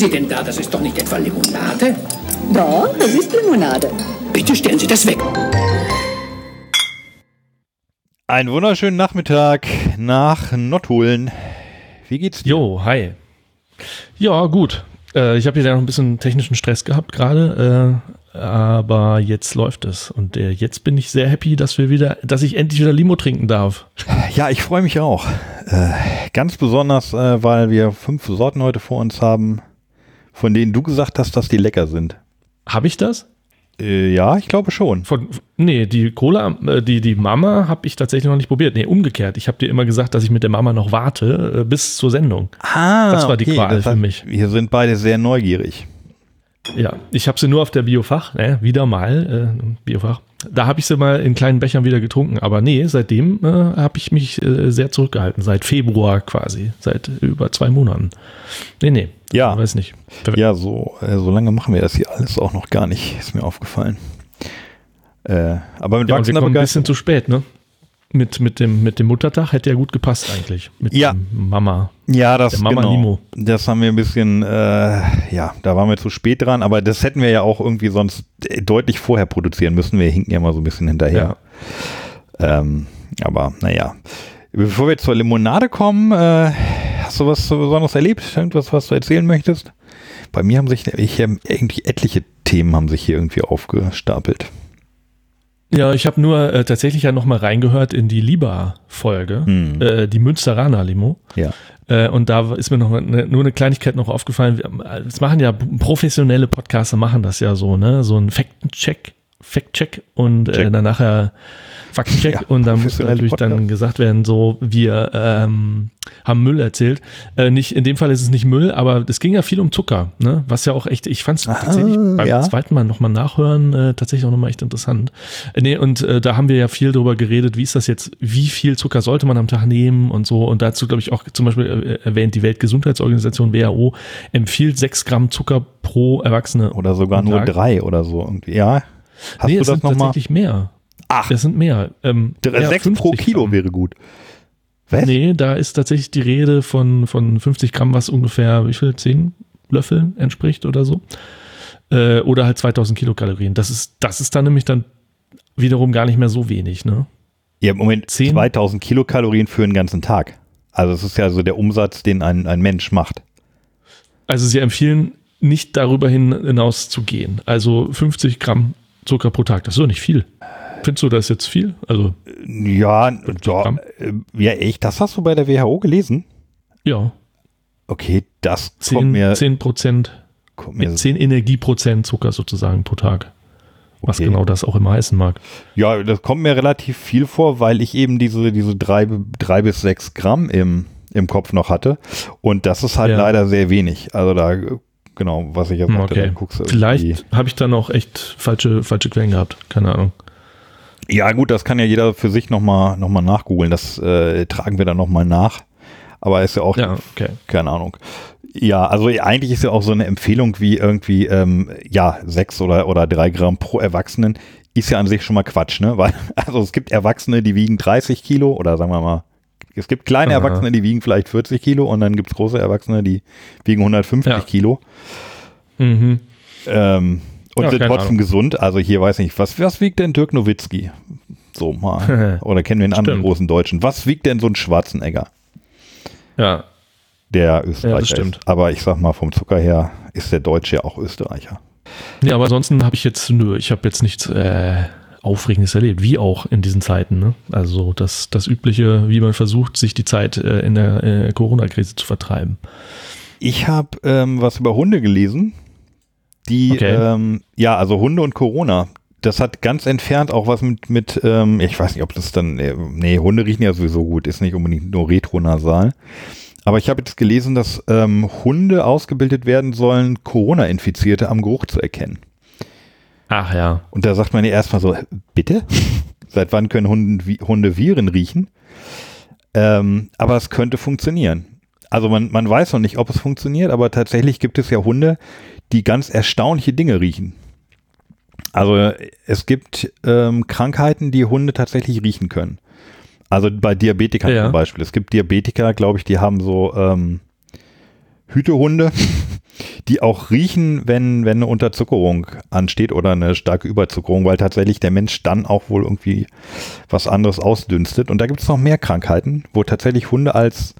Sie denn da? Das ist doch nicht etwa Limonade? Doch, das ist Limonade. Bitte stellen Sie das weg. Einen wunderschönen Nachmittag nach Nottuln. Wie geht's dir? Jo, hi. Ja, gut. Ich habe hier noch ein bisschen technischen Stress gehabt gerade, aber jetzt läuft es. Und jetzt bin ich sehr happy, dass ich endlich wieder Limo trinken darf. Ja, ich freue mich auch. Ganz besonders, weil wir 5 Sorten heute vor uns haben, von denen du gesagt hast, dass die lecker sind. Habe ich das? Ja, ich glaube schon. Die Cola, die Mama habe ich tatsächlich noch nicht probiert. Nee, umgekehrt. Ich habe dir immer gesagt, dass ich mit der Mama noch warte bis zur Sendung. Das war die Qual für mich. Wir sind beide sehr neugierig. Ja, ich habe sie nur auf der Biofach, wieder mal, Biofach. Da habe ich sie mal in kleinen Bechern wieder getrunken. Aber nee, seitdem habe ich mich sehr zurückgehalten. Seit Februar quasi. Seit über 2 Monaten. Nee. Ja. Weiß nicht. Ja, so lange machen wir das hier alles auch noch gar nicht. Ist mir aufgefallen. Aber mit wachsender Begeisterung. Ein bisschen zu spät, ne? Mit dem Muttertag hätte ja gut gepasst eigentlich. Mit dem Mama. Ja, das Mama genau. Limo. Das haben wir ein bisschen, da waren wir zu spät dran, aber das hätten wir ja auch irgendwie sonst deutlich vorher produzieren müssen. Wir hinken ja mal so ein bisschen hinterher. Ja. Aber naja. Bevor wir zur Limonade kommen, hast du was Besonderes erlebt? Irgendwas, was du erzählen möchtest? Bei mir haben sich irgendwie etliche Themen haben sich hier irgendwie aufgestapelt. Ja, ich habe nur tatsächlich ja nochmal reingehört in die Liba-Folge, die Münsteraner Limo. Ja. Und da ist mir nur eine Kleinigkeit noch aufgefallen. Das machen ja professionelle Podcaster, machen das ja so, ne? So ein Fact-Check und dann nachher Faktencheck und dann muss natürlich dann gesagt werden, so, wir haben Müll erzählt. Nicht, in dem Fall ist es nicht Müll, aber es ging ja viel um Zucker, ne? Was ja auch echt, ich fand es tatsächlich beim zweiten Mal nochmal nachhören, tatsächlich auch nochmal echt interessant. Und da haben wir ja viel drüber geredet, wie ist das jetzt, wie viel Zucker sollte man am Tag nehmen und so. Und dazu, glaube ich, auch zum Beispiel erwähnt, die Weltgesundheitsorganisation WHO empfiehlt 6 Gramm Zucker pro Erwachsene. Oder sogar nur 3 oder so irgendwie. Ja. Hast du das sind nochmal? Tatsächlich mehr. Ach, das sind mehr. 6 pro Kilo Gramm. Wäre gut. Was? Nee, da ist tatsächlich die Rede von 50 Gramm, was ungefähr, wie viel, 10 Löffeln entspricht oder so. Oder halt 2000 Kilokalorien. Das ist dann nämlich dann wiederum gar nicht mehr so wenig, ne? Ja, im Moment 2000 Kilokalorien für einen ganzen Tag. Also es ist ja so der Umsatz, den ein Mensch macht. Also sie empfehlen nicht darüber hinaus zu gehen. Also 50 Gramm Zucker pro Tag, das ist doch nicht viel. Findest du das jetzt viel? Also ja, echt, das hast du bei der WHO gelesen? Ja. Okay, das kommt mir 10% mit 10 Energieprozent Zucker sozusagen pro Tag. Was genau das auch immer heißen mag. Ja, das kommt mir relativ viel vor, weil ich eben diese 3 bis 6 Gramm im Kopf noch hatte. Und das ist halt leider sehr wenig. Also da, genau, was ich jetzt sagte, guckst du. Vielleicht habe ich dann auch echt falsche Quellen gehabt. Keine Ahnung. Ja gut, das kann ja jeder für sich nochmal nachgoogeln. Das tragen wir dann nochmal nach. Aber ist ja auch, keine Ahnung. Ja, also eigentlich ist ja auch so eine Empfehlung wie irgendwie 6 oder 3 Gramm pro Erwachsenen ist ja an sich schon mal Quatsch, ne? Weil, also es gibt Erwachsene, die wiegen 30 Kilo oder sagen wir mal, es gibt kleine Erwachsene, die wiegen vielleicht 40 Kilo und dann gibt es große Erwachsene, die wiegen 150 Kilo. Mhm. Und sind trotzdem gesund. Also hier weiß ich nicht, was wiegt denn Dirk Nowitzki? So mal. Oder kennen wir einen anderen großen Deutschen? Was wiegt denn so ein Schwarzenegger? Ja. Der Österreicher ist. Aber ich sag mal, vom Zucker her ist der Deutsche ja auch Österreicher. Ja, aber ansonsten habe ich jetzt nichts Aufregendes erlebt, wie auch in diesen Zeiten. Ne? Also das Übliche, wie man versucht, sich die Zeit in der Corona-Krise zu vertreiben. Ich habe was über Hunde gelesen. Also Hunde und Corona, das hat ganz entfernt auch was mit ich weiß nicht, ob das dann, Hunde riechen ja sowieso gut, ist nicht unbedingt nur retronasal. Aber ich habe jetzt gelesen, dass Hunde ausgebildet werden sollen, Corona-Infizierte am Geruch zu erkennen. Ach ja. Und da sagt man ja erstmal so, bitte? Seit wann können Hunde Viren riechen? Aber es könnte funktionieren. Also man weiß noch nicht, ob es funktioniert, aber tatsächlich gibt es ja Hunde, die ganz erstaunliche Dinge riechen. Also es gibt Krankheiten, die Hunde tatsächlich riechen können. Also bei Diabetikern zum Beispiel. Es gibt Diabetiker, glaube ich, die haben so Hütehunde, die auch riechen, wenn eine Unterzuckerung ansteht oder eine starke Überzuckerung, weil tatsächlich der Mensch dann auch wohl irgendwie was anderes ausdünstet. Und da gibt es noch mehr Krankheiten, wo tatsächlich Hunde als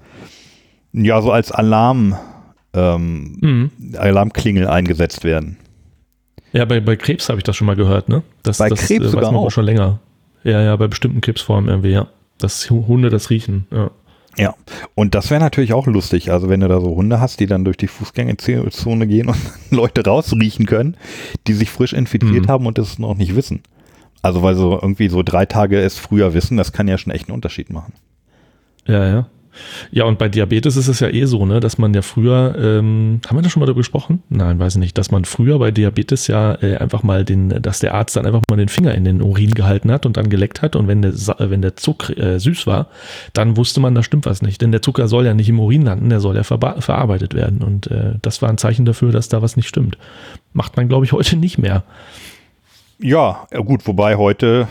Alarmklingel eingesetzt werden. Ja, bei Krebs habe ich das schon mal gehört, ne? Krebs sogar weiß man auch schon länger. Ja, bei bestimmten Krebsformen irgendwie, ja. Dass Hunde das riechen, ja. Ja, und das wäre natürlich auch lustig, also wenn du da so Hunde hast, die dann durch die Fußgängerzone gehen und Leute rausriechen können, die sich frisch infiziert haben und das noch nicht wissen. Also weil so irgendwie so 3 Tage es früher wissen, das kann ja schon echt einen Unterschied machen. Ja. Ja, und bei Diabetes ist es ja so, ne, dass man ja früher, haben wir da schon mal darüber gesprochen? Nein, weiß ich nicht, dass man früher bei Diabetes ja einfach mal dass der Arzt dann einfach mal den Finger in den Urin gehalten hat und dann geleckt hat und wenn der Zucker süß war, dann wusste man, da stimmt was nicht, denn der Zucker soll ja nicht im Urin landen, der soll ja verarbeitet werden und das war ein Zeichen dafür, dass da was nicht stimmt. Macht man, glaube ich, heute nicht mehr. Ja, gut, wobei heute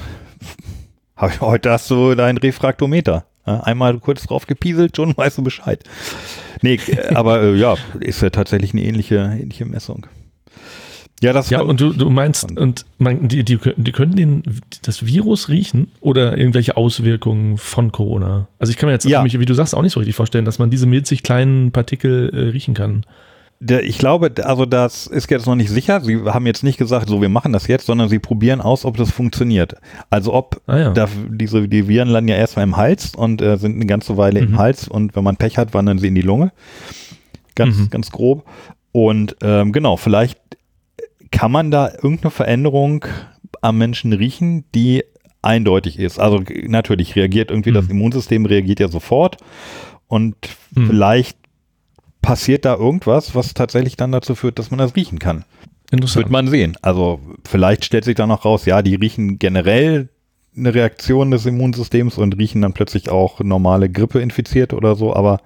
hast du dein Refraktometer. Einmal kurz drauf gepieselt, schon weißt du Bescheid. Nee, aber ist ja tatsächlich eine ähnliche Messung. Ja, und du meinst, und die können das Virus riechen oder irgendwelche Auswirkungen von Corona? Also ich kann mir jetzt, wie du sagst, auch nicht so richtig vorstellen, dass man diese milzig kleinen Partikel riechen kann. Ich glaube, also das ist jetzt noch nicht sicher. Sie haben jetzt nicht gesagt, so wir machen das jetzt, sondern sie probieren aus, ob das funktioniert. Also ob die Viren landen ja erstmal im Hals und sind eine ganze Weile im Hals und wenn man Pech hat, wandern sie in die Lunge. Ganz grob. Und genau, vielleicht kann man da irgendeine Veränderung am Menschen riechen, die eindeutig ist. Also natürlich reagiert irgendwie das Immunsystem reagiert ja sofort und vielleicht passiert da irgendwas, was tatsächlich dann dazu führt, dass man das riechen kann. Wird man sehen. Also vielleicht stellt sich dann noch raus, ja, die riechen generell eine Reaktion des Immunsystems und riechen dann plötzlich auch normale Grippe infiziert oder so, aber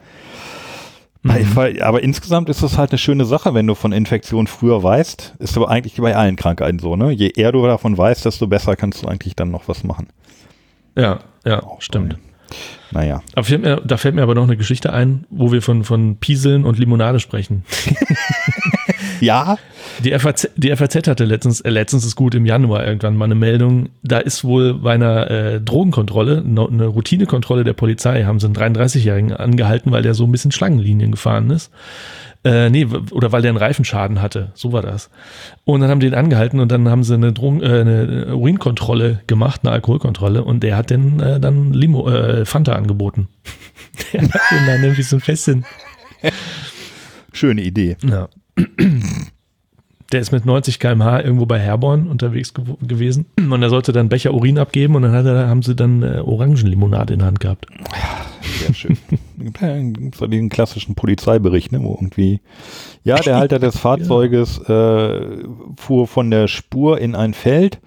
insgesamt ist das halt eine schöne Sache, wenn du von Infektionen früher weißt. Ist aber eigentlich bei allen Krankheiten so, ne? Je eher du davon weißt, desto besser kannst du eigentlich dann noch was machen. Ja, stimmt. Naja. Aber da fällt mir aber noch eine Geschichte ein, wo wir von Pieseln und Limonade sprechen. Ja? Die FAZ hatte letztens ist gut, im Januar irgendwann mal eine Meldung, da ist wohl bei einer Drogenkontrolle, eine Routinekontrolle der Polizei, haben sie einen 33-Jährigen angehalten, weil der so ein bisschen Schlangenlinien gefahren ist. Oder weil der einen Reifenschaden hatte, so war das. Und dann haben die ihn angehalten und dann haben sie eine Urinkontrolle gemacht, eine Alkoholkontrolle und der hat dann Fanta angeboten. Der hat den dann nämlich so ein Fässchen. Schöne Idee. Ja. Der ist mit 90 km/h irgendwo bei Herborn unterwegs gewesen und er sollte dann Becher Urin abgeben und dann haben sie dann Orangenlimonade in der Hand gehabt. Sehr schön. So diesen klassischen Polizeibericht, ne, wo irgendwie, der Halter des Fahrzeuges fuhr von der Spur in ein Feld,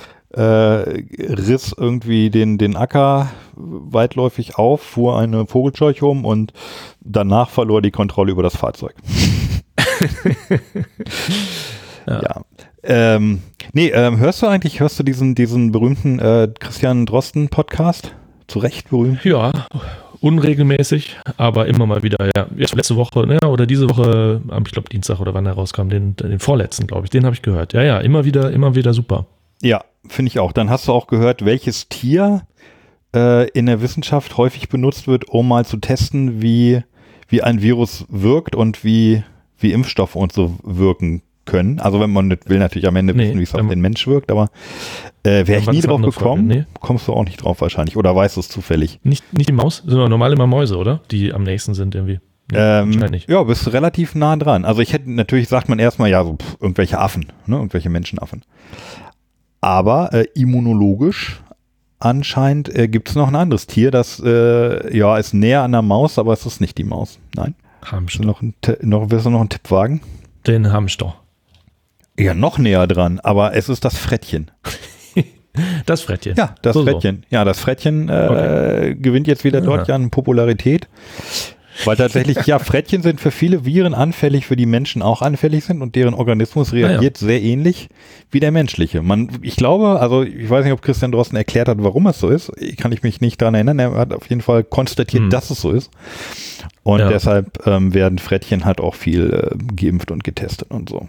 riss irgendwie den Acker weitläufig auf, fuhr eine Vogelscheuche um und danach verlor die Kontrolle über das Fahrzeug. Hörst du diesen berühmten Christian Drosten Podcast? Zu Recht berühmt? Ja, unregelmäßig, aber immer mal wieder, ja. Jetzt letzte Woche, oder diese Woche, ich glaube Dienstag oder wann er rauskam, den vorletzten, glaube ich, den habe ich gehört. Ja, immer wieder super. Ja, finde ich auch. Dann hast du auch gehört, welches Tier in der Wissenschaft häufig benutzt wird, um mal zu testen, wie ein Virus wirkt und wie Impfstoffe und so wirken können. Also wenn man will natürlich am Ende wissen, wie es auf den Mensch wirkt, aber wäre ich nie drauf gekommen, kommst du auch nicht drauf wahrscheinlich. Oder weißt du es zufällig? Nicht die Maus, sondern normal immer Mäuse, oder? Die am nächsten sind irgendwie. Wahrscheinlich. Ja, bist du relativ nah dran. Also natürlich sagt man erstmal, irgendwelche Affen, ne, irgendwelche Menschenaffen. Aber immunologisch anscheinend gibt es noch ein anderes Tier, das ist näher an der Maus, aber es ist nicht die Maus. Nein. Hamster. Willst du noch einen Tipp wagen? Den Hamster. Ja, noch näher dran, aber es ist das Frettchen. Das Frettchen? Ja, das Frettchen. So. Ja, das Frettchen gewinnt jetzt wieder dort an Popularität. Weil tatsächlich, ja, Frettchen sind für viele Viren anfällig, für die Menschen auch anfällig sind und deren Organismus reagiert sehr ähnlich wie der menschliche. Ich glaube, also ich weiß nicht, ob Christian Drosten erklärt hat, warum es so ist. Kann ich mich nicht daran erinnern. Er hat auf jeden Fall konstatiert, dass es so ist. Und deshalb werden Frettchen halt auch viel geimpft und getestet und so.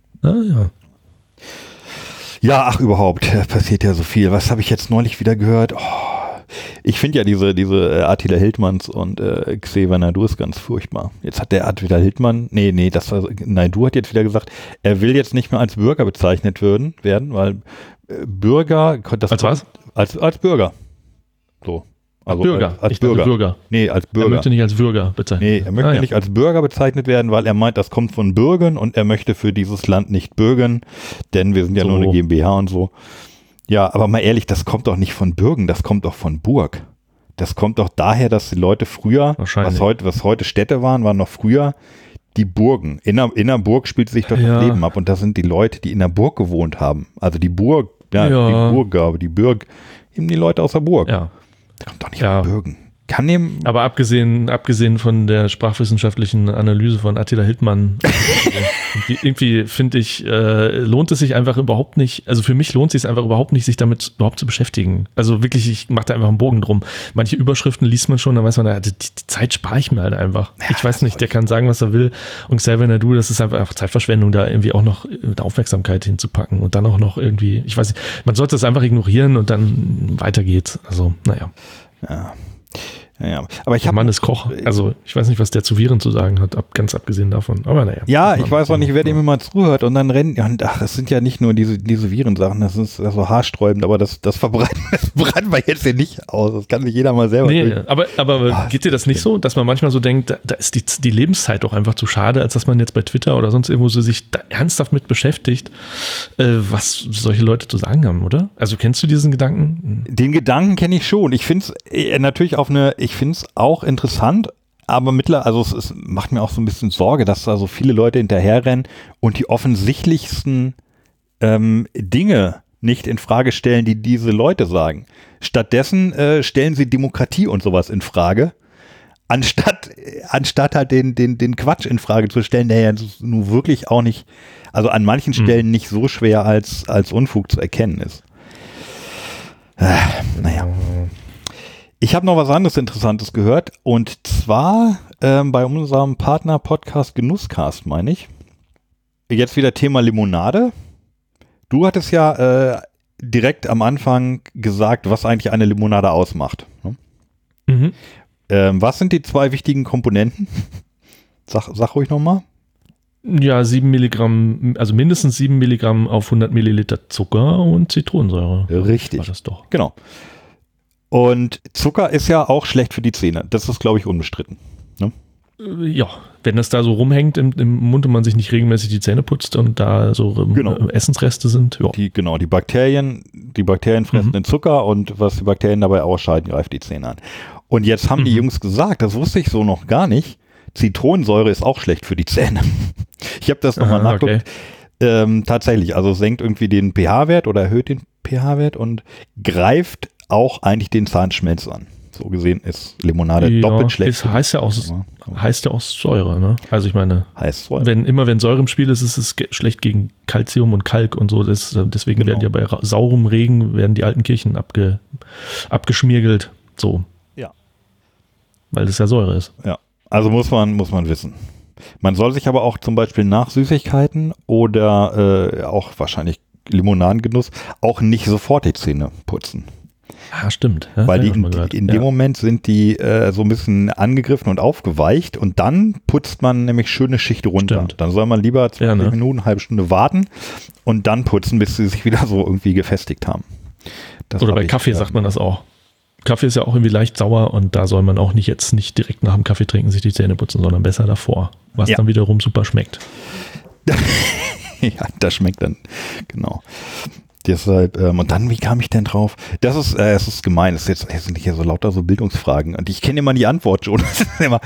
Ja, ach überhaupt, passiert ja so viel. Was habe ich jetzt neulich wieder gehört? Ich finde ja diese Attila Hildmanns und Xavier Naidoo ist ganz furchtbar. Jetzt hat der Attila Hildmann, Naidoo hat jetzt wieder gesagt, er will jetzt nicht mehr als Bürger bezeichnet werden, weil Bürger... Als was? Als Bürger. So. Also Bürger. Als Bürger. Nee, als Bürger. Er möchte nicht als Bürger bezeichnet werden. Nee, er möchte nicht als Bürger bezeichnet werden, weil er meint, das kommt von Bürgern und er möchte für dieses Land nicht bürgen, denn wir sind ja nur eine GmbH und so. Ja, aber mal ehrlich, das kommt doch nicht von Bürgen, das kommt doch von Burg. Das kommt doch daher, dass die Leute früher, was heute Städte waren noch früher die Burgen. In der Burg spielt sich doch das Leben ab und das sind die Leute, die in der Burg gewohnt haben. Also die Burg, die Burggabe, die Burg, eben die Leute aus der Burg. Ja. Das kommt doch nicht von Bürgen. Aber abgesehen von der sprachwissenschaftlichen Analyse von Attila Hildmann, irgendwie finde ich, lohnt es sich einfach überhaupt nicht, also für mich lohnt es sich einfach überhaupt nicht, sich damit überhaupt zu beschäftigen. Also wirklich, ich mache da einfach einen Bogen drum. Manche Überschriften liest man schon, dann weiß man, die Zeit spare ich mir halt einfach. Ja, ich weiß nicht, der kann sagen, was er will. Und Xavier Naidoo, das ist einfach Zeitverschwendung, da irgendwie auch noch mit Aufmerksamkeit hinzupacken und dann auch noch irgendwie, ich weiß nicht, man sollte das einfach ignorieren und dann weiter geht's. Also, naja. Ja, aber Mann ist Koch. Also ich weiß nicht, was der zu Viren zu sagen hat, ganz abgesehen davon. Aber naja. Ja, ich weiß auch nicht, wer dem immer zuhört und dann rennen. Und es sind ja nicht nur diese Virensachen, das ist so haarsträubend, aber das verbreiten wir jetzt hier nicht aus. Das kann sich jeder mal selber. Nee, aber geht dir das nicht so, dass man manchmal so denkt, da ist die Lebenszeit doch einfach zu schade, als dass man jetzt bei Twitter oder sonst irgendwo so sich da ernsthaft mit beschäftigt, was solche Leute zu sagen haben, oder? Also kennst du diesen Gedanken? Den Gedanken kenne ich schon. Ich finde es natürlich ich finde es auch interessant, aber es macht mir auch so ein bisschen Sorge, dass da so viele Leute hinterherrennen und die offensichtlichsten Dinge nicht in Frage stellen, die diese Leute sagen. Stattdessen stellen sie Demokratie und sowas in Frage, anstatt halt den Quatsch in Frage zu stellen, der ja nun wirklich auch nicht, also an manchen Stellen nicht so schwer als Unfug zu erkennen ist. Naja. Ich habe noch was anderes Interessantes gehört und zwar bei unserem Partner-Podcast Genusscast, meine ich. Jetzt wieder Thema Limonade. Du hattest ja direkt am Anfang gesagt, was eigentlich eine Limonade ausmacht. Ne? Mhm. Was sind die 2 wichtigen Komponenten? Sag ruhig nochmal. Ja, 7 Milligramm, also mindestens 7 Milligramm auf 100 Milliliter Zucker und Zitronensäure. Richtig. War das doch. Genau. Und Zucker ist ja auch schlecht für die Zähne. Das ist, glaube ich, unbestritten. Ne? Ja, wenn das da so rumhängt im Mund und man sich nicht regelmäßig die Zähne putzt und da so Essensreste sind. Ja. Die Bakterien fressen den Zucker und was die Bakterien dabei ausscheiden, greift die Zähne an. Und jetzt haben die Jungs gesagt, das wusste ich so noch gar nicht, Zitronensäure ist auch schlecht für die Zähne. Ich habe das nochmal nachgeguckt. Okay. Tatsächlich, also senkt irgendwie den pH-Wert oder erhöht den pH-Wert und greift auch eigentlich den Zahnschmelz an. So gesehen ist Limonade doppelt schlecht. Heißt ja auch Säure, ne? Also ich meine, wenn Säure im Spiel ist, ist es schlecht gegen Calcium und Kalk und so. Deswegen werden ja bei saurem Regen die alten Kirchen abgeschmiergelt. So. Ja. Weil das ja Säure ist. Ja. Also muss man wissen. Man soll sich aber auch zum Beispiel nach Süßigkeiten oder auch wahrscheinlich Limonadengenuss auch nicht sofort die Zähne putzen. Ah, stimmt. Ja, weil in dem Moment sind die so ein bisschen angegriffen und aufgeweicht und dann putzt man nämlich schöne Schicht runter. Stimmt. Dann soll man lieber 20 Minuten, eine halbe Stunde warten und dann putzen, bis sie sich wieder so irgendwie gefestigt haben. Oder bei Kaffee sagt man das auch. Kaffee ist ja auch irgendwie leicht sauer und da soll man auch nicht direkt nach dem Kaffee trinken sich die Zähne putzen, sondern besser davor, was dann wiederum super schmeckt. Ja, das schmeckt dann, genau. Deshalb, und dann, wie kam ich denn drauf? Es ist gemein, es sind hier so lauter so Bildungsfragen und ich kenne immer die Antwort schon. Das ist immer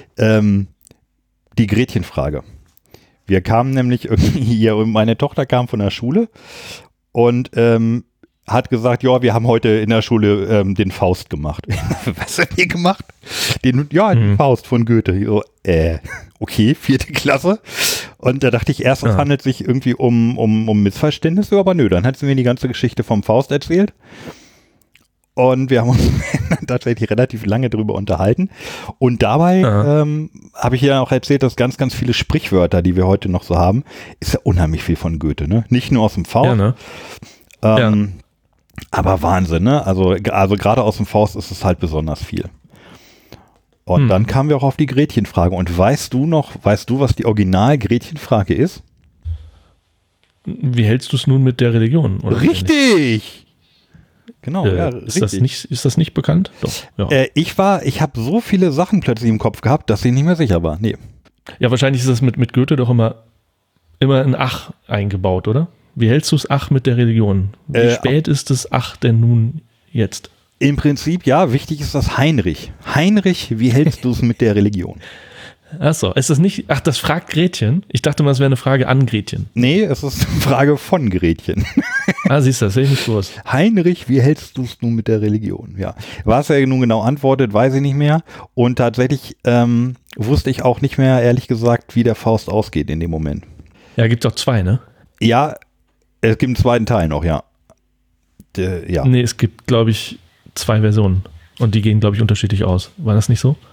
die Gretchenfrage. Wir kamen nämlich irgendwie hier, meine Tochter kam von der Schule und hat gesagt, ja, wir haben heute in der Schule den Faust gemacht. Was habt ihr gemacht? Den Faust von Goethe. So, okay, 4. Klasse. Und da dachte ich erst, es handelt sich irgendwie um Missverständnisse, aber nö, dann hat sie mir die ganze Geschichte vom Faust erzählt. Und wir haben uns tatsächlich relativ lange drüber unterhalten. Und dabei habe ich ja auch erzählt, dass ganz, ganz viele Sprichwörter, die wir heute noch so haben, ist ja unheimlich viel von Goethe, ne? Nicht nur aus dem Faust. Ja, ne? Aber Wahnsinn, ne? Also gerade aus dem Faust ist es halt besonders viel. Und dann kamen wir auch auf die Gretchenfrage. Und weißt du, was die Original-Gretchenfrage ist? Wie hältst du es nun mit der Religion? Oder richtig! Genau, ist das nicht bekannt? Doch. Ja. Ich habe so viele Sachen plötzlich im Kopf gehabt, dass ich nicht mehr sicher war. Nee. Ja, wahrscheinlich ist das mit Goethe doch immer ein Ach eingebaut, oder? Wie hältst du es Ach mit der Religion? Wie spät ist das Ach denn nun jetzt? Im Prinzip, ja, wichtig ist das Heinrich. Heinrich, wie hältst du es mit der Religion? Achso, ist das nicht, das fragt Gretchen? Ich dachte mal, es wäre eine Frage an Gretchen. Nee, es ist eine Frage von Gretchen. Siehst du, das sehe ich nicht groß. Heinrich, wie hältst du es nun mit der Religion? Ja, was er nun genau antwortet, weiß ich nicht mehr. Und tatsächlich wusste ich auch nicht mehr, ehrlich gesagt, wie der Faust ausgeht in dem Moment. Ja, gibt es auch 2, ne? Ja, es gibt einen zweiten Teil noch, ja. Ja. Nee, es gibt, glaube ich, 2 Versionen. Und die gehen, glaube ich, unterschiedlich aus. War das nicht so?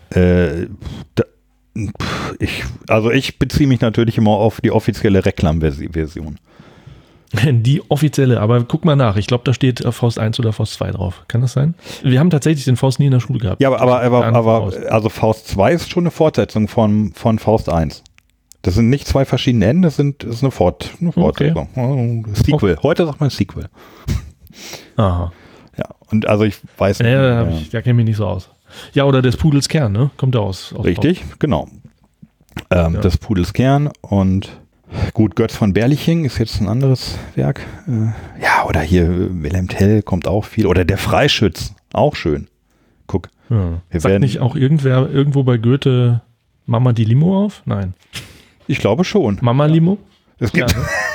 Ich beziehe mich natürlich immer auf die offizielle Reklam-Version. Die offizielle, aber guck mal nach. Ich glaube, da steht Faust 1 oder Faust 2 drauf. Kann das sein? Wir haben tatsächlich den Faust nie in der Schule gehabt. Ja, aber also Faust 2 ist schon eine Fortsetzung von Faust 1. Das sind nicht 2 verschiedene Enden, das ist eine Fortsetzung. Okay. Sequel. Heute sagt man Sequel. Aha. Ja, und also ich weiß nicht. Da kenne ich mich nicht so aus. Ja, oder des Pudels Kern, ne? Kommt da aus. Richtig, genau. Des Pudels Kern und gut, Götz von Berliching ist jetzt ein anderes Werk. Ja, oder hier Wilhelm Tell kommt auch viel. Oder der Freischütz, auch schön. Guck. Ja. Sagt nicht auch irgendwo bei Goethe Mama die Limo auf? Nein. Ich glaube schon. Mama Limo? Es gibt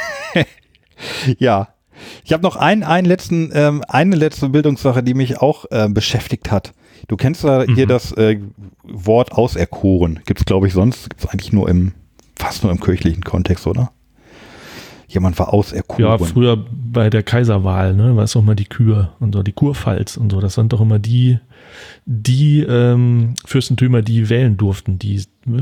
ja. Ich habe noch eine letzte Bildungssache, die mich auch beschäftigt hat. Du kennst ja hier das Wort auserkoren. Gibt es, glaube ich, sonst eigentlich fast nur im kirchlichen Kontext, oder? Jemand war auserkoren. Ja, früher bei der Kaiserwahl, ne, war es auch mal die Kür und so, die Kurpfalz und so. Das sind doch immer die Fürstentümer, die wählen durften. Die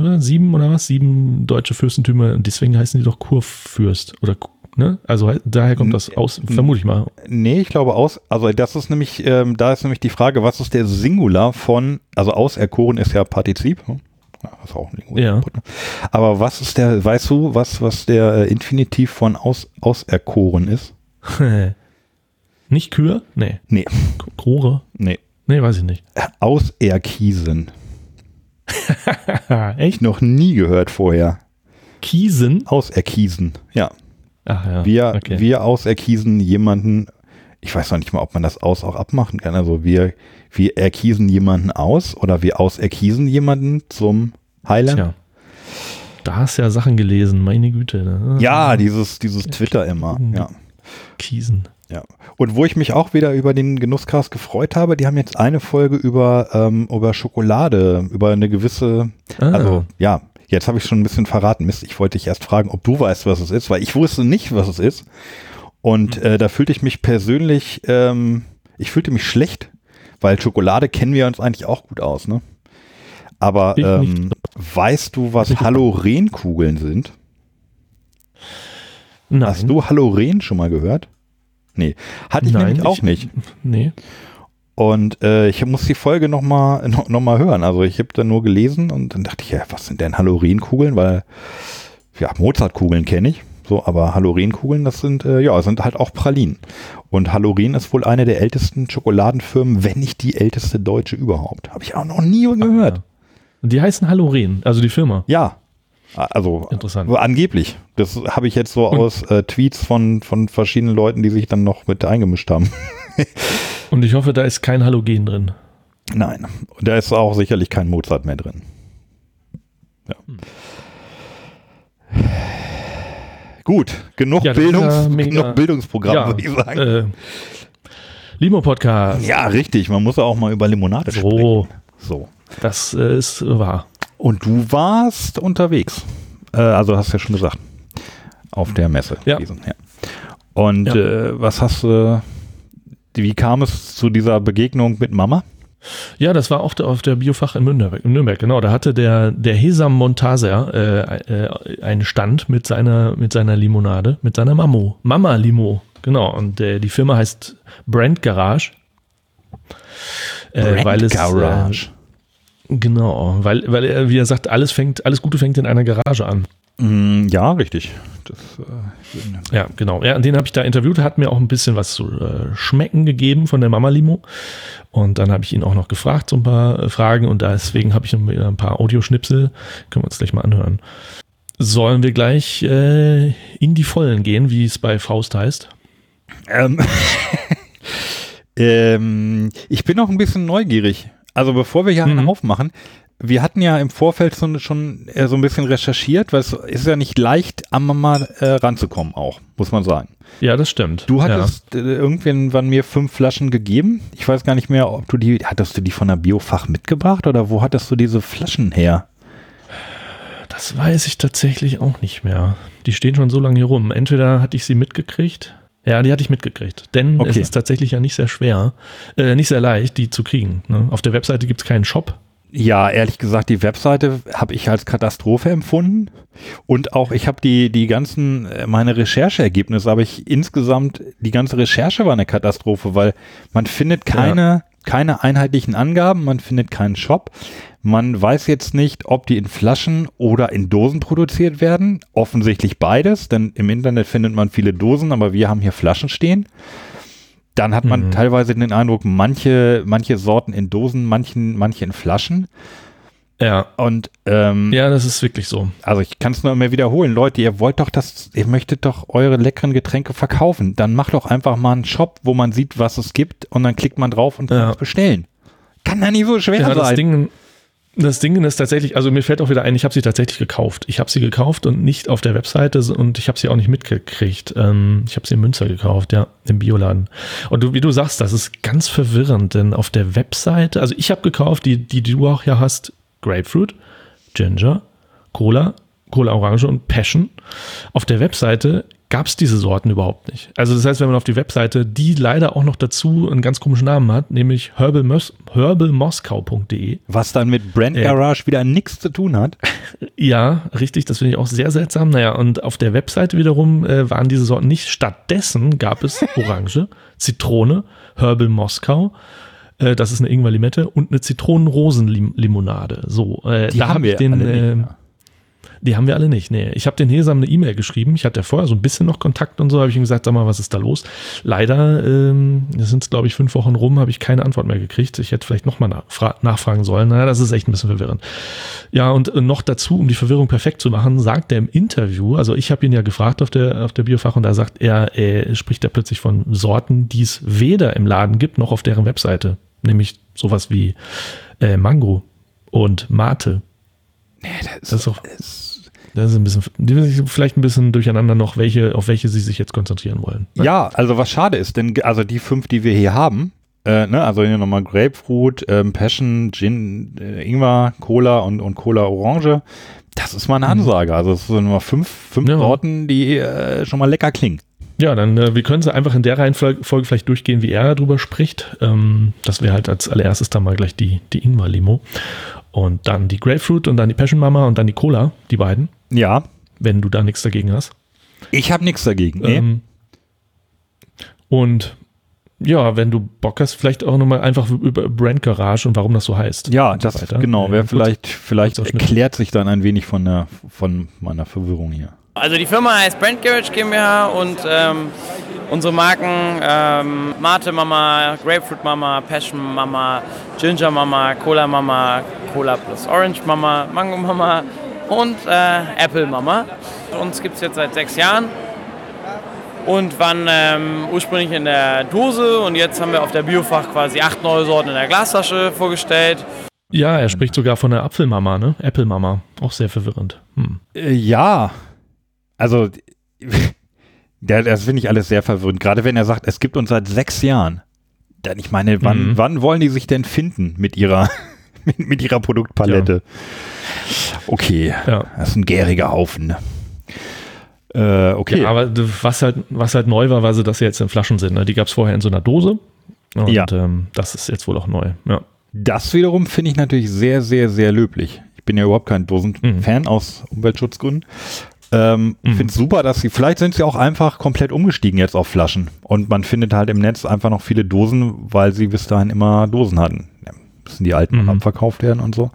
7 deutsche Fürstentümer und deswegen heißen die doch Kurfürst oder ne? Also daher kommt das aus, vermute ich mal. Nee, ich glaube also das ist nämlich, da ist nämlich die Frage, was ist der Singular von, also auserkoren ist ja Partizip, ja, ist auch ein Singular. Ja. Aber was ist weißt du, was der Infinitiv von auserkoren ist? Nicht Kür? Nee. Krore? Nee, weiß ich nicht. Auserkiesen. Echt? Noch nie gehört vorher. Kiesen? Auserkiesen, ja. Ach ja. Wir auserkiesen jemanden, ich weiß noch nicht mal, ob man das auch abmachen kann. Also wir erkiesen jemanden aus oder wir auserkiesen jemanden zum Heiland. Tja. Da hast du ja Sachen gelesen, meine Güte. Ne? Ja, dieses Twitter immer. Ja. Kiesen. Ja. Und wo ich mich auch wieder über den Genusscast gefreut habe, die haben jetzt eine Folge über Schokolade, über eine gewisse, also ja, jetzt habe ich schon ein bisschen verraten. Mist, ich wollte dich erst fragen, ob du weißt, was es ist, weil ich wusste nicht, was es ist. Und da fühlte ich mich persönlich, ich fühlte mich schlecht, weil Schokolade kennen wir uns eigentlich auch gut aus, ne? Aber weißt du, was Halorenkugeln sind? Nein. Hast du Haloren schon mal gehört? Nee. Hatte ich nämlich auch nicht. Nee. Und ich muss die Folge noch mal hören. Also ich habe da nur gelesen und dann dachte ich, ja, was sind denn Halorenkugeln? Weil, ja, Mozartkugeln kenne ich. So, aber Halorenkugeln, das sind halt auch Pralinen. Und Haloren ist wohl eine der ältesten Schokoladenfirmen, wenn nicht die älteste deutsche überhaupt. Habe ich auch noch nie gehört. Ja. Und die heißen Haloren, also die Firma? Ja. Also interessant. Angeblich. Das habe ich jetzt so aus Tweets von verschiedenen Leuten, die sich dann noch mit eingemischt haben. Und ich hoffe, da ist kein Halogen drin. Nein. Und da ist auch sicherlich kein Mozart mehr drin. Ja. Gut, genug Bildungsprogramm, würde ich sagen. Limo-Podcast. Ja, richtig. Man muss ja auch mal über Limonade sprechen. So. Das ist wahr. Und du warst unterwegs. Also hast du ja schon gesagt. Auf der Messe gewesen. Ja. Und was hast du, wie kam es zu dieser Begegnung mit Mama? Ja, das war auch auf der Biofach in Nürnberg, genau. Da hatte der Hesam Montaser einen Stand mit seiner Limonade, mit seiner Mama Limo. Genau, und die Firma heißt Brand Garage. Garage. Genau, weil er, wie er sagt, alles Gute fängt in einer Garage an. Ja, richtig. Ja, genau. Ja, den habe ich da interviewt, hat mir auch ein bisschen was zu schmecken gegeben von der Mama Limo. Und dann habe ich ihn auch noch gefragt, so ein paar Fragen. Und deswegen habe ich noch ein paar Audioschnipsel. Können wir uns gleich mal anhören. Sollen wir gleich in die Vollen gehen, wie es bei Faust heißt? Ich bin noch ein bisschen neugierig. Also bevor wir hier einen aufmachen, wir hatten ja im Vorfeld schon so ein bisschen recherchiert, weil es ist ja nicht leicht, an Mama ranzukommen auch, muss man sagen. Ja, das stimmt. Du hattest irgendwann mir 5 Flaschen gegeben. Ich weiß gar nicht mehr, ob hattest du die von der Biofach mitgebracht oder wo hattest du diese Flaschen her? Das weiß ich tatsächlich auch nicht mehr. Die stehen schon so lange hier rum. Entweder hatte ich sie mitgekriegt. Ja, die hatte ich mitgekriegt. Denn es ist tatsächlich ja nicht sehr schwer, nicht sehr leicht, die zu kriegen. Ne? Auf der Webseite gibt es keinen Shop. Ja, ehrlich gesagt, die Webseite habe ich als Katastrophe empfunden. Und auch, ich habe meine Rechercheergebnisse, aber die ganze Recherche war eine Katastrophe, weil man findet keine einheitlichen Angaben, man findet keinen Shop. Man weiß jetzt nicht, ob die in Flaschen oder in Dosen produziert werden. Offensichtlich beides, denn im Internet findet man viele Dosen, aber wir haben hier Flaschen stehen. Dann hat man teilweise den Eindruck, manche Sorten in Dosen, manche in Flaschen. Ja. Und ja, das ist wirklich so. Also ich kann es nur immer wiederholen, Leute, ihr möchtet doch eure leckeren Getränke verkaufen. Dann macht doch einfach mal einen Shop, wo man sieht, was es gibt und dann klickt man drauf und kann es bestellen. Kann ja nicht so schwer sein. Das Ding ist tatsächlich, also mir fällt auch wieder ein, ich habe sie tatsächlich gekauft. Ich habe sie gekauft und nicht auf der Webseite und ich habe sie auch nicht mitgekriegt. Ich habe sie in Münster gekauft, ja, im Bioladen. Und wie du sagst, das ist ganz verwirrend, denn auf der Webseite, also ich habe gekauft, die du auch ja hast, Grapefruit, Ginger, Cola Orange und Passion. Auf der Webseite gab es diese Sorten überhaupt nicht. Also das heißt, wenn man auf die Webseite, die leider auch noch dazu einen ganz komischen Namen hat, nämlich herbalmoskau.de. Was dann mit Brand Garage wieder nichts zu tun hat. Ja, richtig, das finde ich auch sehr seltsam. Naja, und auf der Webseite wiederum waren diese Sorten nicht. Stattdessen gab es Orange, Zitrone, Herbal Moskau, das ist eine Ingwer-Limette und eine Zitronen-Rosen-Limonade. So, die haben wir alle nicht. Die haben wir alle nicht, nee. Ich habe den Hesam eine E-Mail geschrieben. Ich hatte ja vorher so ein bisschen noch Kontakt und so, habe ich ihm gesagt, sag mal, was ist da los? Leider, das sind glaube ich 5 Wochen rum, habe ich keine Antwort mehr gekriegt. Ich hätte vielleicht nochmal nachfragen sollen. Naja, das ist echt ein bisschen verwirrend. Ja, und noch dazu, um die Verwirrung perfekt zu machen, sagt er im Interview, also ich habe ihn ja gefragt auf der Biofach und da sagt spricht er plötzlich von Sorten, die es weder im Laden gibt, noch auf deren Webseite. Nämlich sowas wie Mango und Mate. Nee, das ist ein bisschen, vielleicht ein bisschen durcheinander noch, auf welche sie sich jetzt konzentrieren wollen. Ne? Ja, also was schade ist, denn also die 5, die wir hier haben, also hier nochmal Grapefruit, Passion, Gin, Ingwer, Cola und Cola Orange, das ist mal eine Ansage. Also es sind nur 5 Sorten, die schon mal lecker klingen. Ja, dann wir können sie einfach in der Reihenfolge vielleicht durchgehen, wie er darüber spricht. Das wäre halt als allererstes dann mal gleich die Ingwer-Limo. Und dann die Grapefruit und dann die Passion Mama und dann die Cola, die beiden. Ja. Wenn du da nichts dagegen hast. Ich habe nichts dagegen, nee. Und ja, wenn du Bock hast, vielleicht auch nochmal einfach über Brand Garage und warum das so heißt. Ja, das so genau. Vielleicht erklärt sich dann ein wenig von meiner Verwirrung hier. Also die Firma heißt Brand Garage GmbH und unsere Marken Mate Mama, Grapefruit Mama, Passion Mama, Ginger Mama, Cola Mama, Cola plus Orange Mama, Mango Mama und Apple Mama. Uns gibt es jetzt seit 6 Jahren und waren ursprünglich in der Dose und jetzt haben wir auf der Biofach quasi 8 neue Sorten in der Glasflasche vorgestellt. Ja, er spricht sogar von der Apfelmama, ne? Apple Mama, auch sehr verwirrend. Ja, also das finde ich alles sehr verwirrend. Gerade wenn er sagt, es gibt uns seit 6 Jahren. Denn ich meine, wann wollen die sich denn finden mit ihrer mit ihrer Produktpalette? Ja. Okay, das ist ein gäriger Haufen. Okay. Ja, aber was halt neu war, weil sie das jetzt in Flaschen sind. Ne? Die gab es vorher in so einer Dose. Und das ist jetzt wohl auch neu. Ja. Das wiederum finde ich natürlich sehr, sehr, sehr löblich. Ich bin ja überhaupt kein Dosen-Fan aus Umweltschutzgründen. Finde es super, dass vielleicht sind sie auch einfach komplett umgestiegen jetzt auf Flaschen. Und man findet halt im Netz einfach noch viele Dosen, weil sie bis dahin immer Dosen hatten. Ja, müssen die alten noch abverkauft werden und so.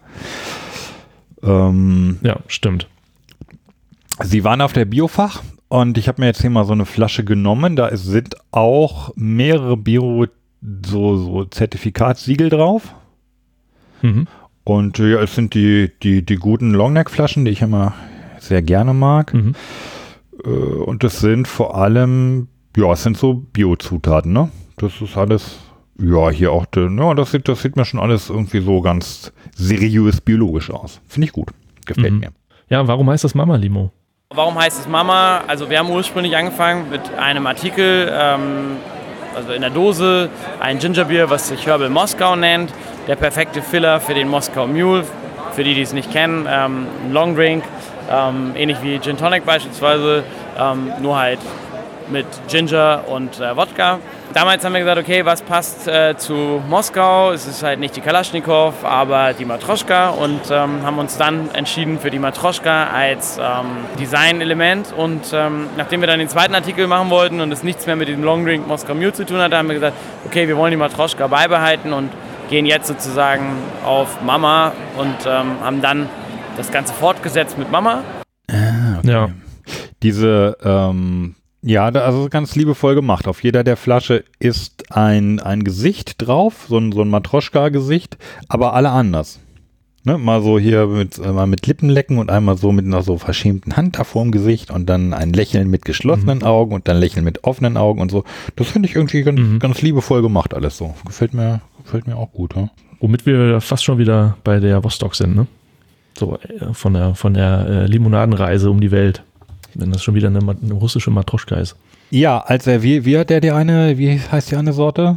Ja, stimmt. Sie waren auf der Biofach und ich habe mir jetzt hier mal so eine Flasche genommen. Da sind auch mehrere so Zertifikatssiegel drauf. Und es sind die guten Longneck-Flaschen, die ich immer sehr gerne mag. Und das sind vor allem, es sind so Biozutaten, ne? Das ist alles, hier auch, das sieht mir schon alles irgendwie so ganz seriös biologisch aus. Finde ich gut. Gefällt mir. Ja, warum heißt das Mama-Limo? Warum heißt es Mama? Also wir haben ursprünglich angefangen mit einem Artikel, also in der Dose, ein Gingerbier, was sich Herbal Moskau nennt. Der perfekte Filler für den Moskau Mule. Für die es nicht kennen, ein Long Drink, ähnlich wie Gin Tonic beispielsweise, nur halt mit Ginger und Wodka. Damals haben wir gesagt, okay, was passt zu Moskau? Es ist halt nicht die Kalaschnikow, aber die Matroschka und haben uns dann entschieden für die Matroschka als Designelement. Und nachdem wir dann den zweiten Artikel machen wollten und es nichts mehr mit diesem Long Drink Moskau Mule zu tun hatte, haben wir gesagt, okay, wir wollen die Matroschka beibehalten und gehen jetzt sozusagen auf Mama und haben dann das Ganze fortgesetzt mit Mama. Okay. Ja. Diese, also ganz liebevoll gemacht. Auf jeder der Flasche ist ein Gesicht drauf, so ein Matroschka-Gesicht, aber alle anders. Ne? Mal so hier mit Lippenlecken und einmal so mit einer so verschämten Hand da vor dem Gesicht und dann ein Lächeln mit geschlossenen Augen und dann Lächeln mit offenen Augen und so. Das finde ich irgendwie ganz liebevoll gemacht alles so. Gefällt mir auch gut. Ja? Womit wir fast schon wieder bei der Vostok sind, ne? So von der Limonadenreise um die Welt. Wenn das schon wieder eine russische Matroschka ist. Ja, wie hat der wie heißt die eine Sorte?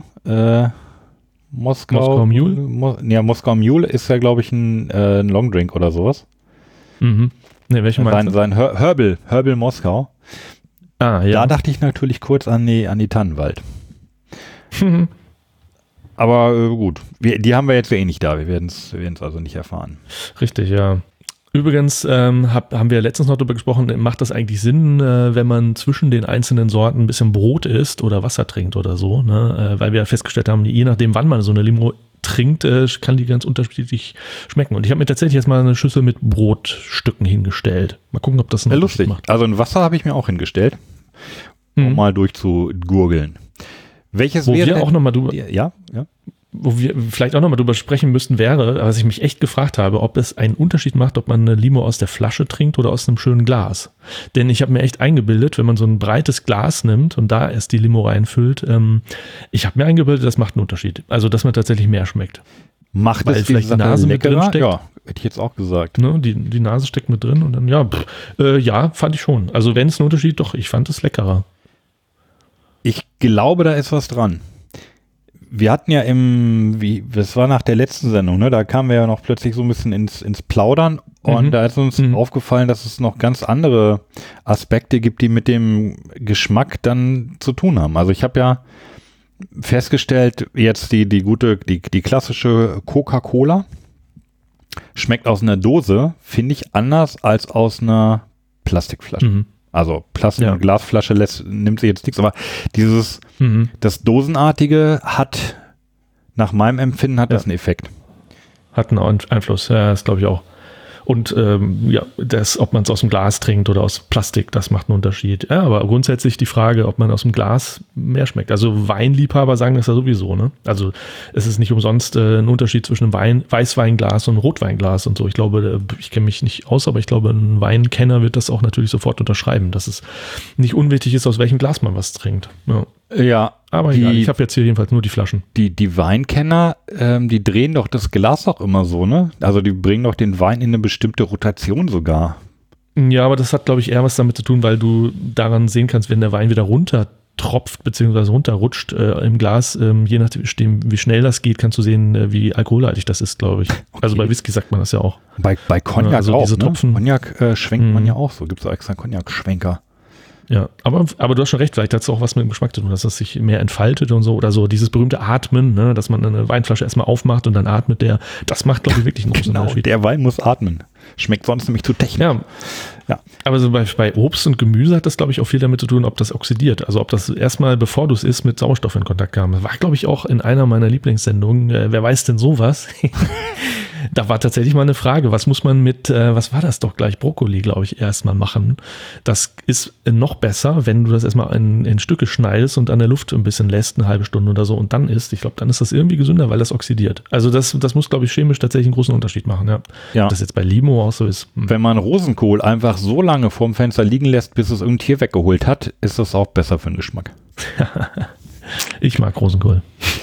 Moskau Mule? Moskau Mule ist ja, glaube ich, ein Longdrink oder sowas. Ne, welche meinst du? Sein Herbal Moskau. Ah, ja. Da dachte ich natürlich kurz an die Tannenwald. Aber gut, die haben wir jetzt ja eh nicht da. Wir werden es also nicht erfahren. Richtig, ja. Übrigens haben wir letztens noch darüber gesprochen, macht das eigentlich Sinn, wenn man zwischen den einzelnen Sorten ein bisschen Brot isst oder Wasser trinkt oder so, ne? Weil wir ja festgestellt haben, je nachdem, wann man so eine Limo trinkt, kann die ganz unterschiedlich schmecken. Und ich habe mir tatsächlich jetzt mal eine Schüssel mit Brotstücken hingestellt. Mal gucken, ob das einen Unterschied macht. Also ein Wasser habe ich mir auch hingestellt, um mal durchzugurgeln. Welches wäre wir auch noch mal wo wir vielleicht auch nochmal drüber sprechen müssten, wäre, was ich mich echt gefragt habe, ob es einen Unterschied macht, ob man eine Limo aus der Flasche trinkt oder aus einem schönen Glas. Denn ich habe mir echt eingebildet, wenn man so ein breites Glas nimmt und da erst die Limo reinfüllt, ich habe mir eingebildet, das macht einen Unterschied. Also, dass man tatsächlich mehr schmeckt. Macht weil es vielleicht die Nase mit drin steckt. Ja, hätte ich jetzt auch gesagt. Ne, die Nase steckt mit drin und dann, ja, fand ich schon. Also, wenn es einen Unterschied, doch, ich fand es leckerer. Ich glaube, da ist was dran. Wir hatten ja das war nach der letzten Sendung, ne? Da kamen wir ja noch plötzlich so ein bisschen ins Plaudern und da ist uns aufgefallen, dass es noch ganz andere Aspekte gibt, die mit dem Geschmack dann zu tun haben. Also ich habe ja festgestellt, jetzt die klassische Coca-Cola schmeckt aus einer Dose, finde ich, anders als aus einer Plastikflasche. Also Plastik- und Glasflasche nimmt sich jetzt nichts, aber das Dosenartige hat, nach meinem Empfinden, das einen Effekt. Hat einen Einfluss, ja, das glaube ich auch. Und ob man es aus dem Glas trinkt oder aus Plastik, das macht einen Unterschied. Ja, aber grundsätzlich die Frage, ob man aus dem Glas mehr schmeckt. Also Weinliebhaber sagen das ja sowieso, ne? Also es ist nicht umsonst ein Unterschied zwischen einem Weißweinglas und einem Rotweinglas und so. Ich glaube, ich kenne mich nicht aus, aber ich glaube, ein Weinkenner wird das auch natürlich sofort unterschreiben, dass es nicht unwichtig ist, aus welchem Glas man was trinkt. Ja, aber egal, ich habe jetzt hier jedenfalls nur die Flaschen. Die Weinkenner, die drehen doch das Glas auch immer so, ne? Also die bringen doch den Wein in eine bestimmte Rotation sogar. Ja, aber das hat, glaube ich, eher was damit zu tun, weil du daran sehen kannst, wenn der Wein wieder runtertropft bzw. runterrutscht im Glas, je nachdem, wie schnell das geht, kannst du sehen, wie alkoholhaltig das ist, glaube ich. Okay. Also bei Whisky sagt man das ja auch. Bei Cognac also auch, diese Tropfen. Cognac schwenkt man ja auch so. Gibt es auch extra Cognac-Schwenker. Ja, aber du hast schon recht, vielleicht hat es auch was mit dem Geschmack zu tun, dass das sich mehr entfaltet und so, oder so dieses berühmte Atmen, ne, dass man eine Weinflasche erstmal aufmacht und dann atmet der, das macht, glaube ich, wirklich einen großen Unterschied. Der Wein muss atmen. Schmeckt sonst nämlich zu technisch. Ja. Aber so bei Obst und Gemüse hat das, glaube ich, auch viel damit zu tun, ob das oxidiert. Also ob das erstmal, bevor du es isst, mit Sauerstoff in Kontakt kam. Das war, glaube ich, auch in einer meiner Lieblingssendungen. Wer weiß denn sowas? Da war tatsächlich mal eine Frage, was muss man mit, was war das doch gleich, Brokkoli, glaube ich, erstmal machen. Das ist noch besser, wenn du das erstmal in Stücke schneidest und an der Luft ein bisschen lässt, eine halbe Stunde oder so und dann isst. Ich glaube, dann ist das irgendwie gesünder, weil das oxidiert. Also das muss, glaube ich, chemisch tatsächlich einen großen Unterschied machen. Ja. Ob das jetzt bei Limo auch so ist. Wenn man Rosenkohl einfach so lange vorm Fenster liegen lässt, bis es irgendein Tier weggeholt hat, ist das auch besser für den Geschmack. Ich mag Rosenkohl.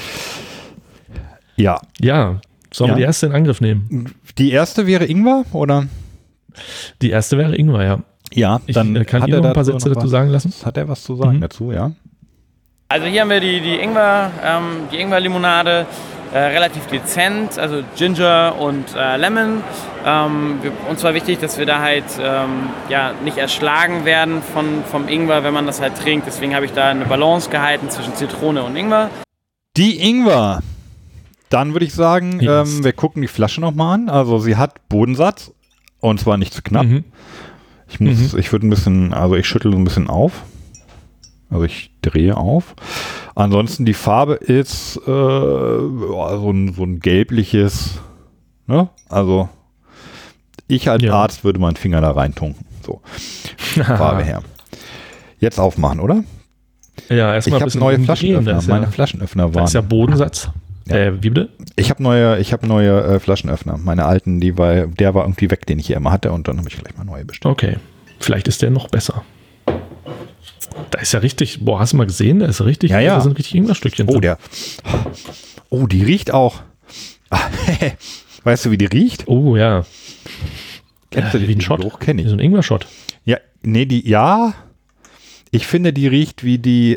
Ja. Ja. Sollen wir die erste in Angriff nehmen? Die erste wäre Ingwer, oder? Die erste wäre Ingwer, ja. Ja, dann kann ich noch ein paar Sätze dazu sagen lassen? Hat er was zu sagen dazu, ja? Also hier haben wir die Ingwer-Limonade, relativ dezent, also Ginger und Lemon. Uns war wichtig, dass wir da halt nicht erschlagen werden vom Ingwer, wenn man das halt trinkt. Deswegen habe ich da eine Balance gehalten zwischen Zitrone und Ingwer. Die Ingwer. Dann würde ich sagen, wir gucken die Flasche nochmal an. Also sie hat Bodensatz und zwar nicht zu knapp. Ich würde ein bisschen, also ich schüttle so ein bisschen auf. Also ich drehe auf. Ansonsten die Farbe ist so ein gelbliches, ne? Also ich als Arzt würde meinen Finger da reintunken. So, Farbe her. Jetzt aufmachen, oder? Ja, erstmal ich habe neue Flaschenöffner. Meine Flaschenöffner waren. Das ist ja Bodensatz. Wie bitte? Ich habe neue Flaschenöffner. Meine alten, der war irgendwie weg, den ich hier immer hatte und dann habe ich gleich mal neue bestellt. Okay, vielleicht ist der noch besser. Da ist ja richtig, hast du mal gesehen? Da ist richtig, da sind richtig Ingwerstückchen drin. Die riecht auch. Weißt du, wie die riecht? Oh ja. Kennst du die? Wie ein Shot? Kenn ich. So ein Ingwer-Shot. Ja, nee, ich finde, die riecht wie die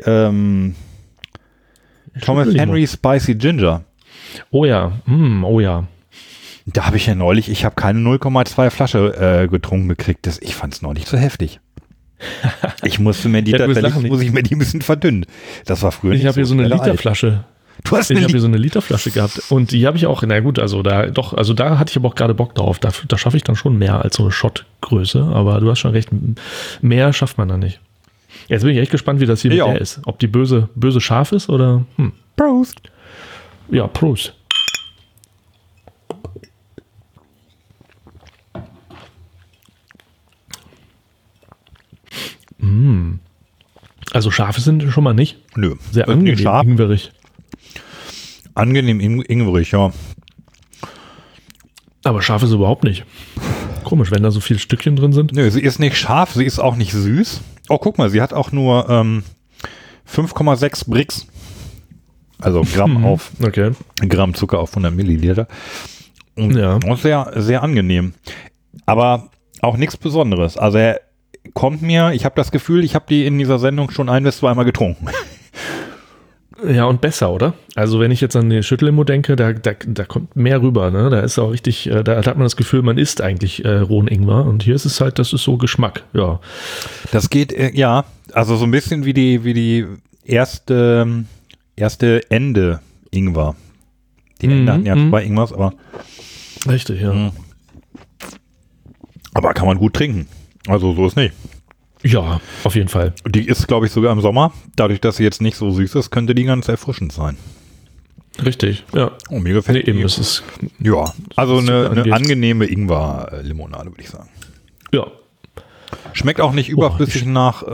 Thomas Henry Spicy Ginger. Oh ja, oh ja. Da habe ich ja neulich, ich habe keine 0,2 Flasche getrunken gekriegt. Ich fand es neulich zu heftig. Ich musste mir die ein bisschen verdünnen. Das war früher nicht so. Ich habe hier so eine Literflasche. Ich habe hier so eine Literflasche gehabt und die habe ich auch, da hatte ich aber auch gerade Bock drauf. Da schaffe ich dann schon mehr als so eine Shot-Größe, aber du hast schon recht, mehr schafft man da nicht. Jetzt bin ich echt gespannt, wie das hier mit der ist. Ob die böse scharf ist oder... Prost. Ja, Prost. Also scharf sind schon mal nicht. Nö. Sehr angenehm ingwerig. Angenehm ingwerig, ja. Aber scharf ist überhaupt nicht. Komisch, wenn da so viele Stückchen drin sind. Nö, sie ist nicht scharf, sie ist auch nicht süß. Oh, guck mal, sie hat auch nur 5,6 Brix. Also Gramm auf Gramm Zucker auf 100 Milliliter. Und sehr, sehr angenehm. Aber auch nichts Besonderes. Also er kommt mir, ich habe das Gefühl, ich habe die in dieser Sendung schon 1- bis 2-mal getrunken. Ja, und besser, oder? Also wenn ich jetzt an die Schüttelimo denke, da kommt mehr rüber, ne? Da ist auch richtig, da hat man das Gefühl, man isst eigentlich rohen Ingwer. Und hier ist es halt, das ist so Geschmack, ja. Das geht, also so ein bisschen wie die erste Ende Ingwer. Die Ende hatten ja 2 Ingwers, aber... Richtig, ja. Aber kann man gut trinken. Also so ist nicht. Ja, auf jeden Fall. Die ist, glaube ich, sogar im Sommer. Dadurch, dass sie jetzt nicht so süß ist, könnte die ganz erfrischend sein. Richtig, ja. Oh, mir gefällt eben, es ist also eine angenehme Ingwer-Limonade, würde ich sagen. Ja. Schmeckt auch nicht überflüssig nach,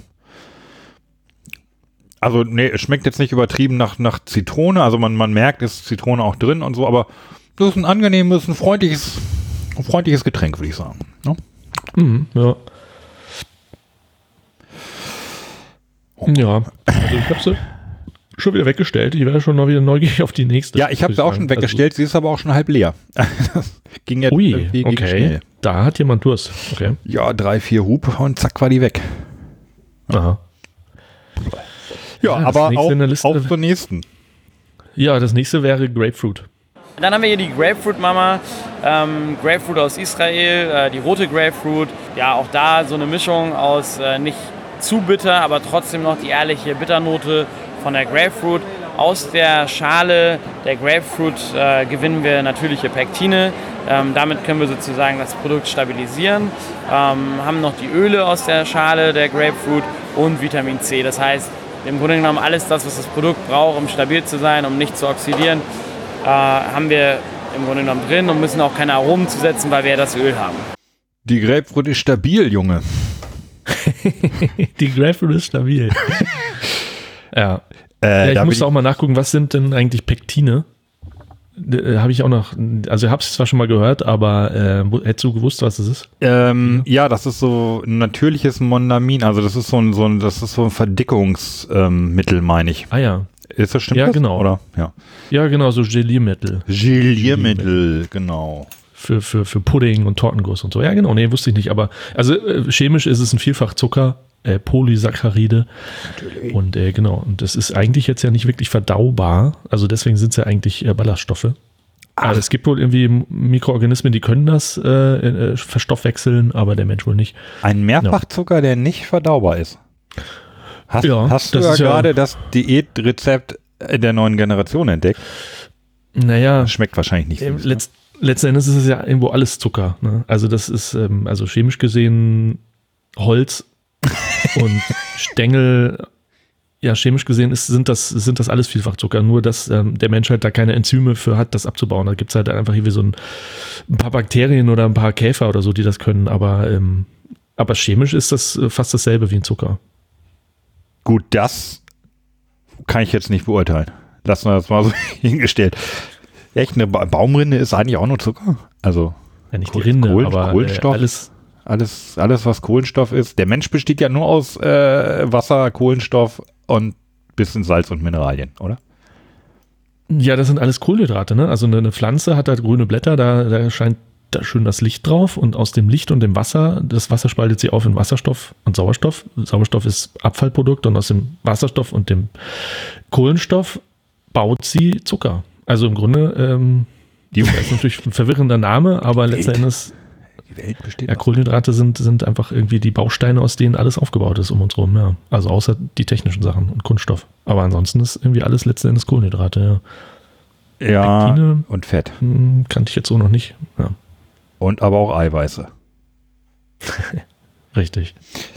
es schmeckt jetzt nicht übertrieben nach Zitrone. Also man merkt, es ist Zitrone auch drin und so, aber das ist ein angenehmes, ein freundliches Getränk, würde ich sagen. Ja. Ja. Ja, also ich habe sie schon wieder weggestellt. Ich wäre schon noch wieder neugierig auf die nächste. Ja, ich habe sie auch schon weggestellt. Sie ist aber auch schon halb leer. Das ging jetzt irgendwie schnell. Da hat jemand Durst. Okay. Ja, 3, 4 Hub und zack war die weg. Aha. Ja, aber auf zur nächsten. Ja, das nächste wäre Grapefruit. Dann haben wir hier die Grapefruit Mama, Grapefruit aus Israel, die rote Grapefruit. Ja, auch da so eine Mischung aus nicht zu bitter, aber trotzdem noch die ehrliche Bitternote von der Grapefruit. Aus der Schale der Grapefruit gewinnen wir natürliche Pektine. Damit können wir sozusagen das Produkt stabilisieren. Haben noch die Öle aus der Schale der Grapefruit und Vitamin C. Das heißt, im Grunde genommen alles das, was das Produkt braucht, um stabil zu sein, um nicht zu oxidieren, haben wir im Grunde genommen drin und müssen auch keine Aromen zusetzen, weil wir ja das Öl haben. Die Grapefruit ist stabil, Junge. Die Grapefruit ist stabil. Ja. Ich musste auch mal nachgucken, was sind denn eigentlich Pektine? Habe ich auch noch, also ich habe es zwar schon mal gehört, aber hättest du gewusst, was das ist? Ja, das ist so ein natürliches Mondamin, also das ist so ein Verdickungsmittel, meine ich. Ah ja. Ist das stimmt? Ja, das? genau. Oder? Ja. Ja, genau, so Geliermittel. Geliermittel, genau. Für Pudding und Tortenguss und so. Ja, genau, nee, wusste ich nicht, aber also chemisch ist es ein Vielfachzucker, Polysaccharide. Natürlich. Und genau, und das ist eigentlich jetzt ja nicht wirklich verdaubar, also deswegen sind es ja eigentlich Ballaststoffe. Also es gibt wohl irgendwie Mikroorganismen, die können das verstoffwechseln, aber der Mensch wohl nicht. Ein Mehrfachzucker, der nicht verdaubar ist. Hast du ja gerade das Diätrezept der neuen Generation entdeckt? Naja. Das schmeckt wahrscheinlich nicht süß. Letzten Endes ist es ja irgendwo alles Zucker. Ne? Also das ist also chemisch gesehen Holz und Stängel. Ja, chemisch gesehen sind das alles Vielfachzucker. Nur, dass der Mensch halt da keine Enzyme für hat, das abzubauen. Da gibt es halt einfach irgendwie so ein paar Bakterien oder ein paar Käfer oder so, die das können. Aber chemisch ist das fast dasselbe wie ein Zucker. Gut, das kann ich jetzt nicht beurteilen. Lassen wir das mal so hingestellt. Echt, eine Baumrinde ist eigentlich auch nur Zucker? Also ja, nicht die Rinde, aber Kohlenstoff, alles, was Kohlenstoff ist. Der Mensch besteht ja nur aus Wasser, Kohlenstoff und bisschen Salz und Mineralien, oder? Ja, das sind alles Kohlenhydrate, ne? Also eine Pflanze hat halt grüne Blätter, da scheint da schön das Licht drauf und aus dem Licht und dem Wasser, das Wasser spaltet sie auf in Wasserstoff und Sauerstoff. Sauerstoff ist Abfallprodukt und aus dem Wasserstoff und dem Kohlenstoff baut sie Zucker. Also im Grunde, das ist natürlich ein verwirrender Name, aber letzten Endes, die Welt besteht Kohlenhydrate sind einfach irgendwie die Bausteine, aus denen alles aufgebaut ist um uns rum. Ja. Also außer die technischen Sachen und Kunststoff. Aber ansonsten ist irgendwie alles letzten Endes Kohlenhydrate. Ja, Pektine, und Fett. Kannte ich jetzt so noch nicht. Ja. Und aber auch Eiweiße. Richtig.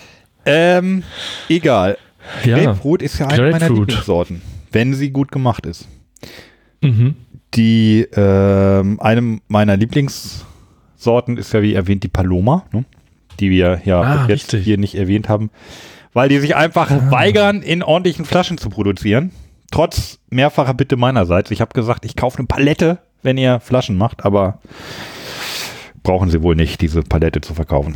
Egal. Ja. Grapefruit ist ja eine meiner Lieblingssorten, wenn sie gut gemacht ist. Mhm. Eine meiner Lieblingssorten ist ja wie erwähnt die Paloma, ne? Die wir ja jetzt hier nicht erwähnt haben, weil die sich einfach weigern, in ordentlichen Flaschen zu produzieren. Trotz mehrfacher Bitte meinerseits. Ich habe gesagt, ich kaufe eine Palette, wenn ihr Flaschen macht, aber brauchen sie wohl nicht, diese Palette zu verkaufen.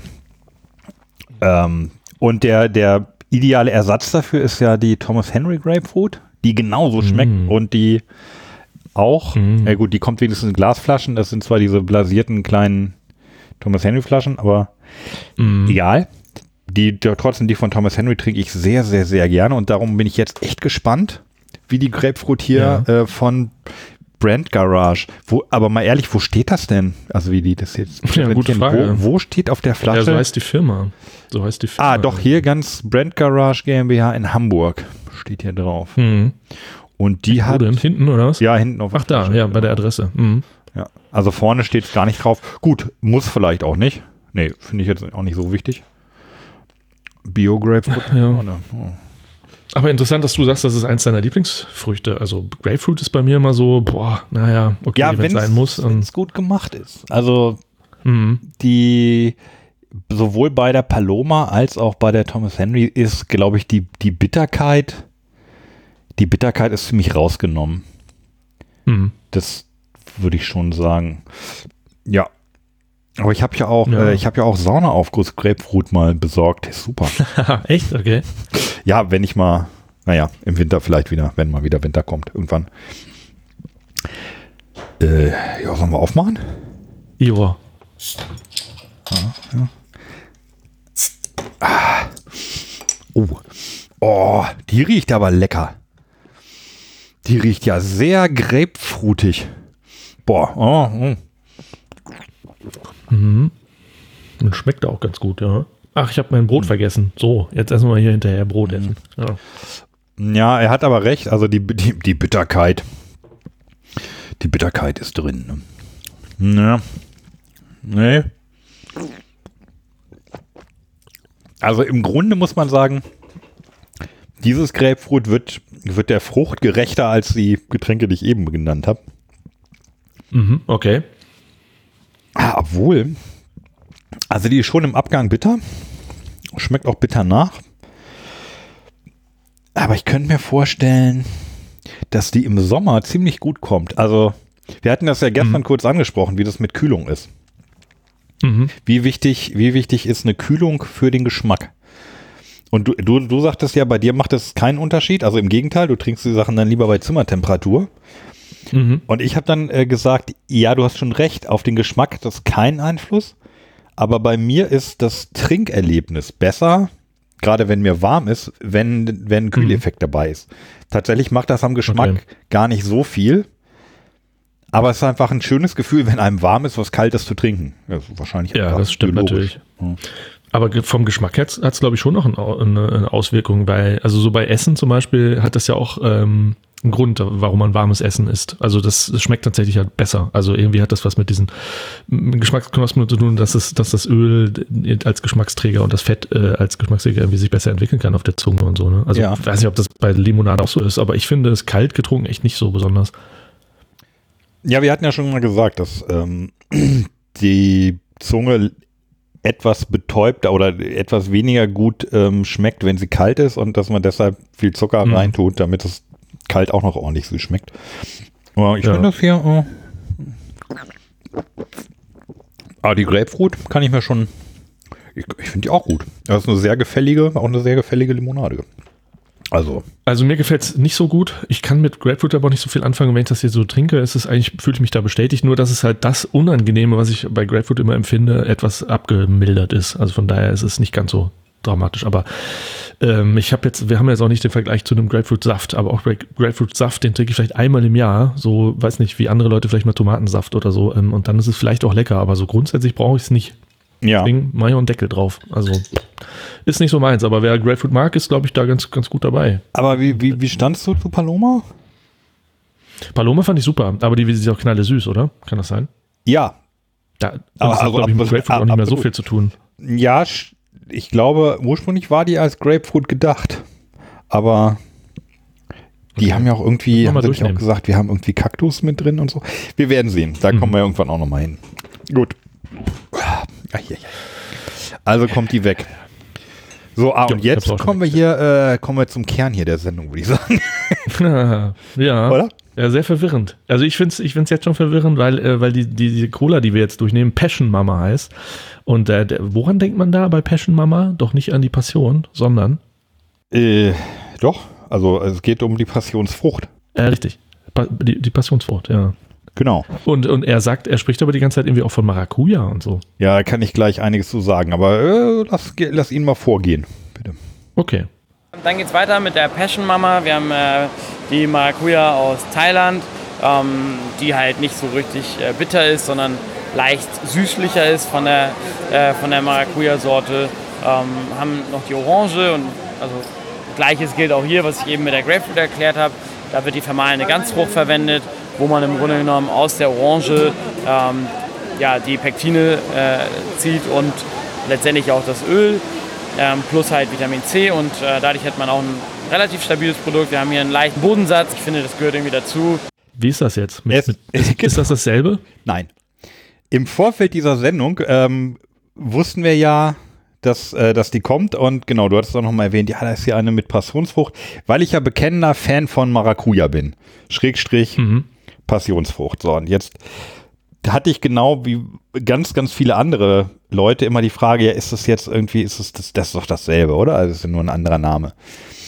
Und der ideale Ersatz dafür ist ja die Thomas Henry Grapefruit, die genauso schmeckt und die auch, gut, die kommt wenigstens in Glasflaschen, das sind zwar diese blasierten kleinen Thomas Henry Flaschen, aber egal. Trotzdem die von Thomas Henry trinke ich sehr, sehr, sehr gerne und darum bin ich jetzt echt gespannt, wie die Grapefruit hier von Brand Garage. Aber mal ehrlich, wo steht das denn? Also wie die das jetzt... Ja, gute Frage. Wo steht auf der Flasche? Ja, so heißt die Firma. Doch, hier ganz Brand Garage GmbH in Hamburg steht hier drauf. Und die hat... denn? Hinten oder was? Ja, hinten auf der Flasche. Ja, bei der Adresse. Ja, also vorne steht es gar nicht drauf. Gut, muss vielleicht auch nicht. Nee, finde ich jetzt auch nicht so wichtig. Bio-Grapefruit. Ja. Aber interessant, dass du sagst, das ist eins deiner Lieblingsfrüchte. Also Grapefruit ist bei mir immer so, okay, ja, wenn es sein muss. Wenn es gut gemacht ist. Also die sowohl bei der Paloma als auch bei der Thomas Henry ist, glaube ich, die Bitterkeit ist ziemlich rausgenommen. Das würde ich schon sagen. Ja. Aber ich habe ja auch Saunaaufguss Grapefruit mal besorgt. Ist super. Echt? Okay. Ja, wenn ich mal Naja, im Winter vielleicht wieder, wenn mal wieder Winter kommt, irgendwann. Ja, sollen wir aufmachen? Ja. Ja. Ah. Oh, die riecht aber lecker. Die riecht ja sehr grapefruitig. Boah. Mhm. Und schmeckt auch ganz gut, ja. Ach, ich habe mein Brot vergessen. So, jetzt essen wir hier hinterher Brot essen. Ja, er hat aber recht. Also die Bitterkeit. Die Bitterkeit ist drin. Ne? Ja. Nee. Also im Grunde muss man sagen, dieses Grapefruit wird der Frucht gerechter als die Getränke, die ich eben genannt habe. Mhm, okay. Obwohl, also die ist schon im Abgang bitter. Schmeckt auch bitter nach. Aber ich könnte mir vorstellen, dass die im Sommer ziemlich gut kommt. Also wir hatten das ja gestern kurz angesprochen, wie das mit Kühlung ist. Mhm. Wie wichtig ist eine Kühlung für den Geschmack? Und du sagtest ja, bei dir macht das keinen Unterschied. Also im Gegenteil, du trinkst die Sachen dann lieber bei Zimmertemperatur. Mhm. Und ich habe dann gesagt, ja, du hast schon recht, auf den Geschmack hat das keinen Einfluss. Aber bei mir ist das Trinkerlebnis besser, gerade wenn mir warm ist, wenn ein Kühleffekt dabei ist. Tatsächlich macht das am Geschmack gar nicht so viel. Aber es ist einfach ein schönes Gefühl, wenn einem warm ist, was Kaltes zu trinken. Ja, wahrscheinlich. Ja, das stimmt natürlich. Hm. Aber vom Geschmack her hat es, glaube ich, schon noch eine Auswirkung. Also so bei Essen zum Beispiel hat das ja auch einen Grund, warum man warmes Essen isst. Also das schmeckt tatsächlich halt besser. Also irgendwie hat das was mit diesen Geschmacksknospen zu tun, dass das Öl als Geschmacksträger und das Fett als Geschmacksträger irgendwie sich besser entwickeln kann auf der Zunge und so. Ne? Also ich weiß nicht, ob das bei Limonade auch so ist, aber ich finde es kalt getrunken echt nicht so besonders. Ja, wir hatten ja schon mal gesagt, dass die Zunge etwas betäubter oder etwas weniger gut schmeckt, wenn sie kalt ist und dass man deshalb viel Zucker reintut, damit es kalt auch noch ordentlich süß schmeckt. Aber ich finde das hier die Grapefruit kann ich mir schon, ich finde die auch gut. Das ist eine sehr gefällige Limonade. Also mir gefällt es nicht so gut. Ich kann mit Grapefruit aber auch nicht so viel anfangen. Wenn ich das hier so trinke, fühle ich mich da bestätigt. Nur, dass es halt das Unangenehme, was ich bei Grapefruit immer empfinde, etwas abgemildert ist. Also von daher ist es nicht ganz so dramatisch. Aber wir haben jetzt auch nicht den Vergleich zu einem Grapefruit-Saft, aber auch Grapefruit-Saft, den trinke ich vielleicht einmal im Jahr. So, weiß nicht, wie andere Leute vielleicht mal Tomatensaft oder so. Und dann ist es vielleicht auch lecker, aber so grundsätzlich brauche ich es nicht. Ja. Deswegen mache ich auch einen Deckel drauf. Also ist nicht so meins, aber wer Grapefruit mag, ist, glaube ich, da ganz, ganz gut dabei. Aber wie standst du zu Paloma? Paloma fand ich super, aber die ist auch knalle süß, oder? Kann das sein? Ja. Das hat, glaube ich, mit Grapefruit auch nicht mehr so viel zu tun. Ja, ich glaube, ursprünglich war die als Grapefruit gedacht. Aber die haben ja auch irgendwie, haben sie auch gesagt, wir haben irgendwie Kaktus mit drin und so. Wir werden sehen. Da kommen wir irgendwann auch nochmal hin. Gut. Also kommt die weg. So, und jetzt kommen wir zum Kern hier der Sendung, würde ich sagen. Ja. Oder? Ja, sehr verwirrend. Also ich find's jetzt schon verwirrend, weil die Cola, die wir jetzt durchnehmen, Passion Mama heißt. Und woran denkt man da bei Passion Mama? Doch nicht an die Passion, sondern? Doch, also es geht um die Passionsfrucht. Richtig, die Passionsfrucht, ja. Genau. Und er spricht aber die ganze Zeit irgendwie auch von Maracuja und so. Ja, da kann ich gleich einiges zu sagen, aber lass ihn mal vorgehen, bitte. Okay. Dann geht's weiter mit der Passion Mama. Wir haben die Maracuja aus Thailand, die halt nicht so richtig bitter ist, sondern leicht süßlicher ist von der Maracuja-Sorte. Haben noch die Orange und also Gleiches gilt auch hier, was ich eben mit der Grapefruit erklärt habe. Da wird die vermahlene Ganzfrucht verwendet, wo man im Grunde genommen aus der Orange die Pektine zieht und letztendlich auch das Öl plus halt Vitamin C und dadurch hat man auch ein relativ stabiles Produkt. Wir haben hier einen leichten Bodensatz. Ich finde, das gehört irgendwie dazu. Wie ist das jetzt? Ist das dasselbe? Nein. Im Vorfeld dieser Sendung wussten wir ja, dass die kommt und genau, du hattest auch noch mal erwähnt, ja, da ist hier eine mit Passionsfrucht, weil ich ja bekennender Fan von Maracuja bin. Passionsfrucht. So, und jetzt hatte ich genau wie ganz, ganz viele andere Leute immer die Frage, ja, ist das jetzt irgendwie, das ist doch dasselbe, oder? Also es ist ja nur ein anderer Name.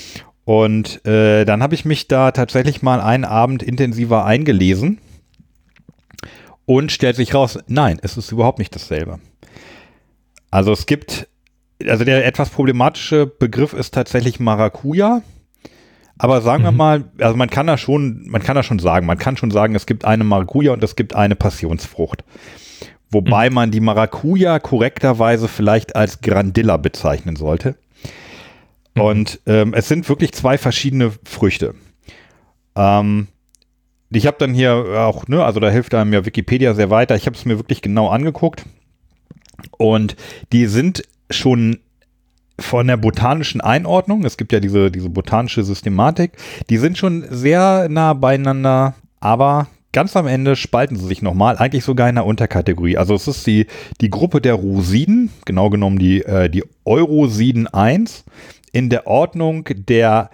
Und dann habe ich mich da tatsächlich mal einen Abend intensiver eingelesen und stellt sich raus, nein, es ist überhaupt nicht dasselbe. Also der etwas problematische Begriff ist tatsächlich Maracuja, aber sagen wir mal, also man kann schon sagen, es gibt eine Maracuja und es gibt eine Passionsfrucht. Wobei man die Maracuja korrekterweise vielleicht als Grandilla bezeichnen sollte. Und es sind wirklich zwei verschiedene Früchte. Ich habe dann hier auch, ne, also da hilft einem ja Wikipedia sehr weiter. Ich habe es mir wirklich genau angeguckt. Und die sind schon von der botanischen Einordnung, es gibt ja diese botanische Systematik, die sind schon sehr nah beieinander, aber ganz am Ende spalten sie sich nochmal, eigentlich sogar in einer Unterkategorie. Also es ist die Gruppe der Rosiden, genau genommen die Eurosiden 1, in der Ordnung der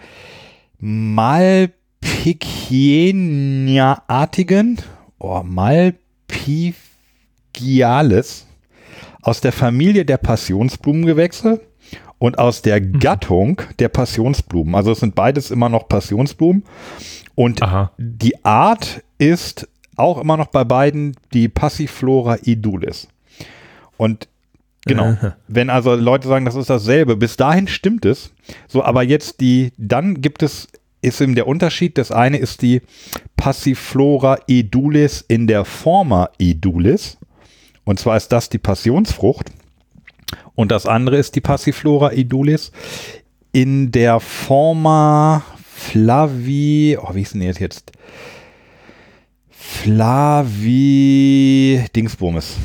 Malpighiaartigen, Malpighiales, aus der Familie der Passionsblumengewächse und aus der Gattung der Passionsblumen. Also es sind beides immer noch Passionsblumen. Und die Art ist auch immer noch bei beiden die Passiflora edulis. Und genau, wenn also Leute sagen, das ist dasselbe, bis dahin stimmt es. So, aber jetzt dann ist eben der Unterschied, das eine ist die Passiflora edulis in der Forma edulis. Und zwar ist das die Passionsfrucht. Und das andere ist die Passiflora edulis in der Forma wie ist denn jetzt? Dingsbums.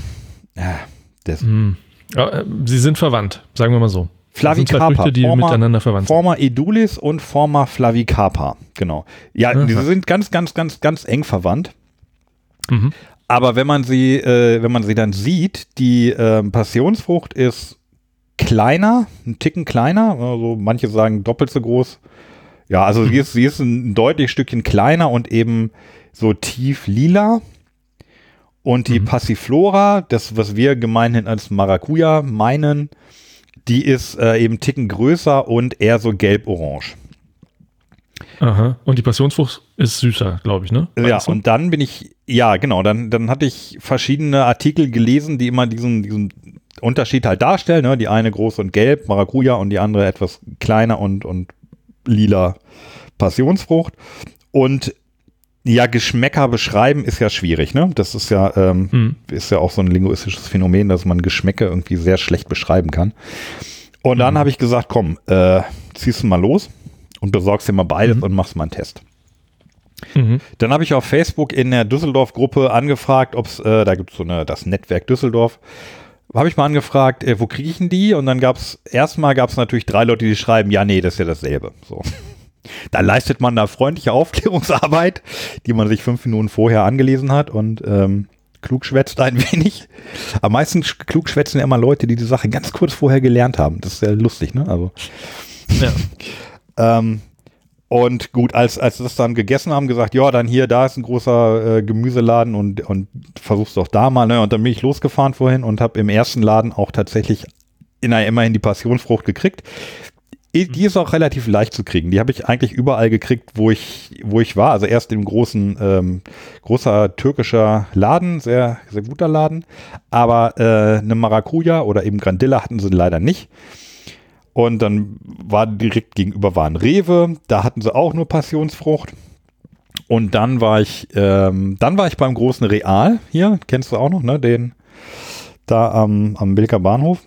Sie sind verwandt, sagen wir mal so. Flavicarpa. Früchte, die miteinander verwandt sind. Forma edulis und Forma flavicarpa. Genau. Ja, diese sind ganz, ganz, ganz, ganz eng verwandt. Aber wenn man sie dann sieht, die Passionsfrucht ist kleiner, einen Ticken kleiner, also manche sagen doppelt so groß. Ja, also sie ist ein deutlich Stückchen kleiner und eben so tief lila. Und die Passiflora, das, was wir gemeinhin als Maracuja meinen, die ist eben einen Ticken größer und eher so gelb-orange. Aha. Und die Passionsfrucht ist süßer, glaube ich, ne? Ja, und dann dann hatte ich verschiedene Artikel gelesen, die immer diesen Unterschied halt darstellen, ne? Die eine groß und gelb, Maracuja, und die andere etwas kleiner und lila Passionsfrucht. Und ja, Geschmäcker beschreiben ist ja schwierig, ne? Das ist ja auch so ein linguistisches Phänomen, dass man Geschmäcker irgendwie sehr schlecht beschreiben kann. Und dann habe ich gesagt, komm, ziehst du mal los und besorgst dir mal beides und machst mal einen Test. Dann habe ich auf Facebook in der Düsseldorf-Gruppe angefragt, ob es, da gibt es das Netzwerk Düsseldorf, habe ich mal angefragt, wo kriege ich denn die? Und dann gab es natürlich 3 Leute, die schreiben, ja, nee, das ist ja dasselbe. So. Da leistet man da freundliche Aufklärungsarbeit, die man sich 5 Minuten vorher angelesen hat und klugschwätzt ein wenig. Am meisten klugschwätzen ja immer Leute, die Sache ganz kurz vorher gelernt haben. Das ist ja lustig, ne? Also. Ja. Und gut, als wir das dann gegessen haben, gesagt, ja, dann hier, da ist ein großer Gemüseladen und versuch's doch da mal, ne? Und dann bin ich losgefahren vorhin und habe im ersten Laden auch tatsächlich immerhin die Passionsfrucht gekriegt. Die ist auch relativ leicht zu kriegen. Die habe ich eigentlich überall gekriegt, wo ich war. Also erst im großer türkischer Laden, sehr, sehr guter Laden. Aber eine Maracuja oder eben Grandilla hatten sie leider nicht. Und dann war direkt gegenüber ein Rewe, da hatten sie auch nur Passionsfrucht. Und dann war ich beim großen Real hier, kennst du auch noch, ne? Den da am Bilker Bahnhof.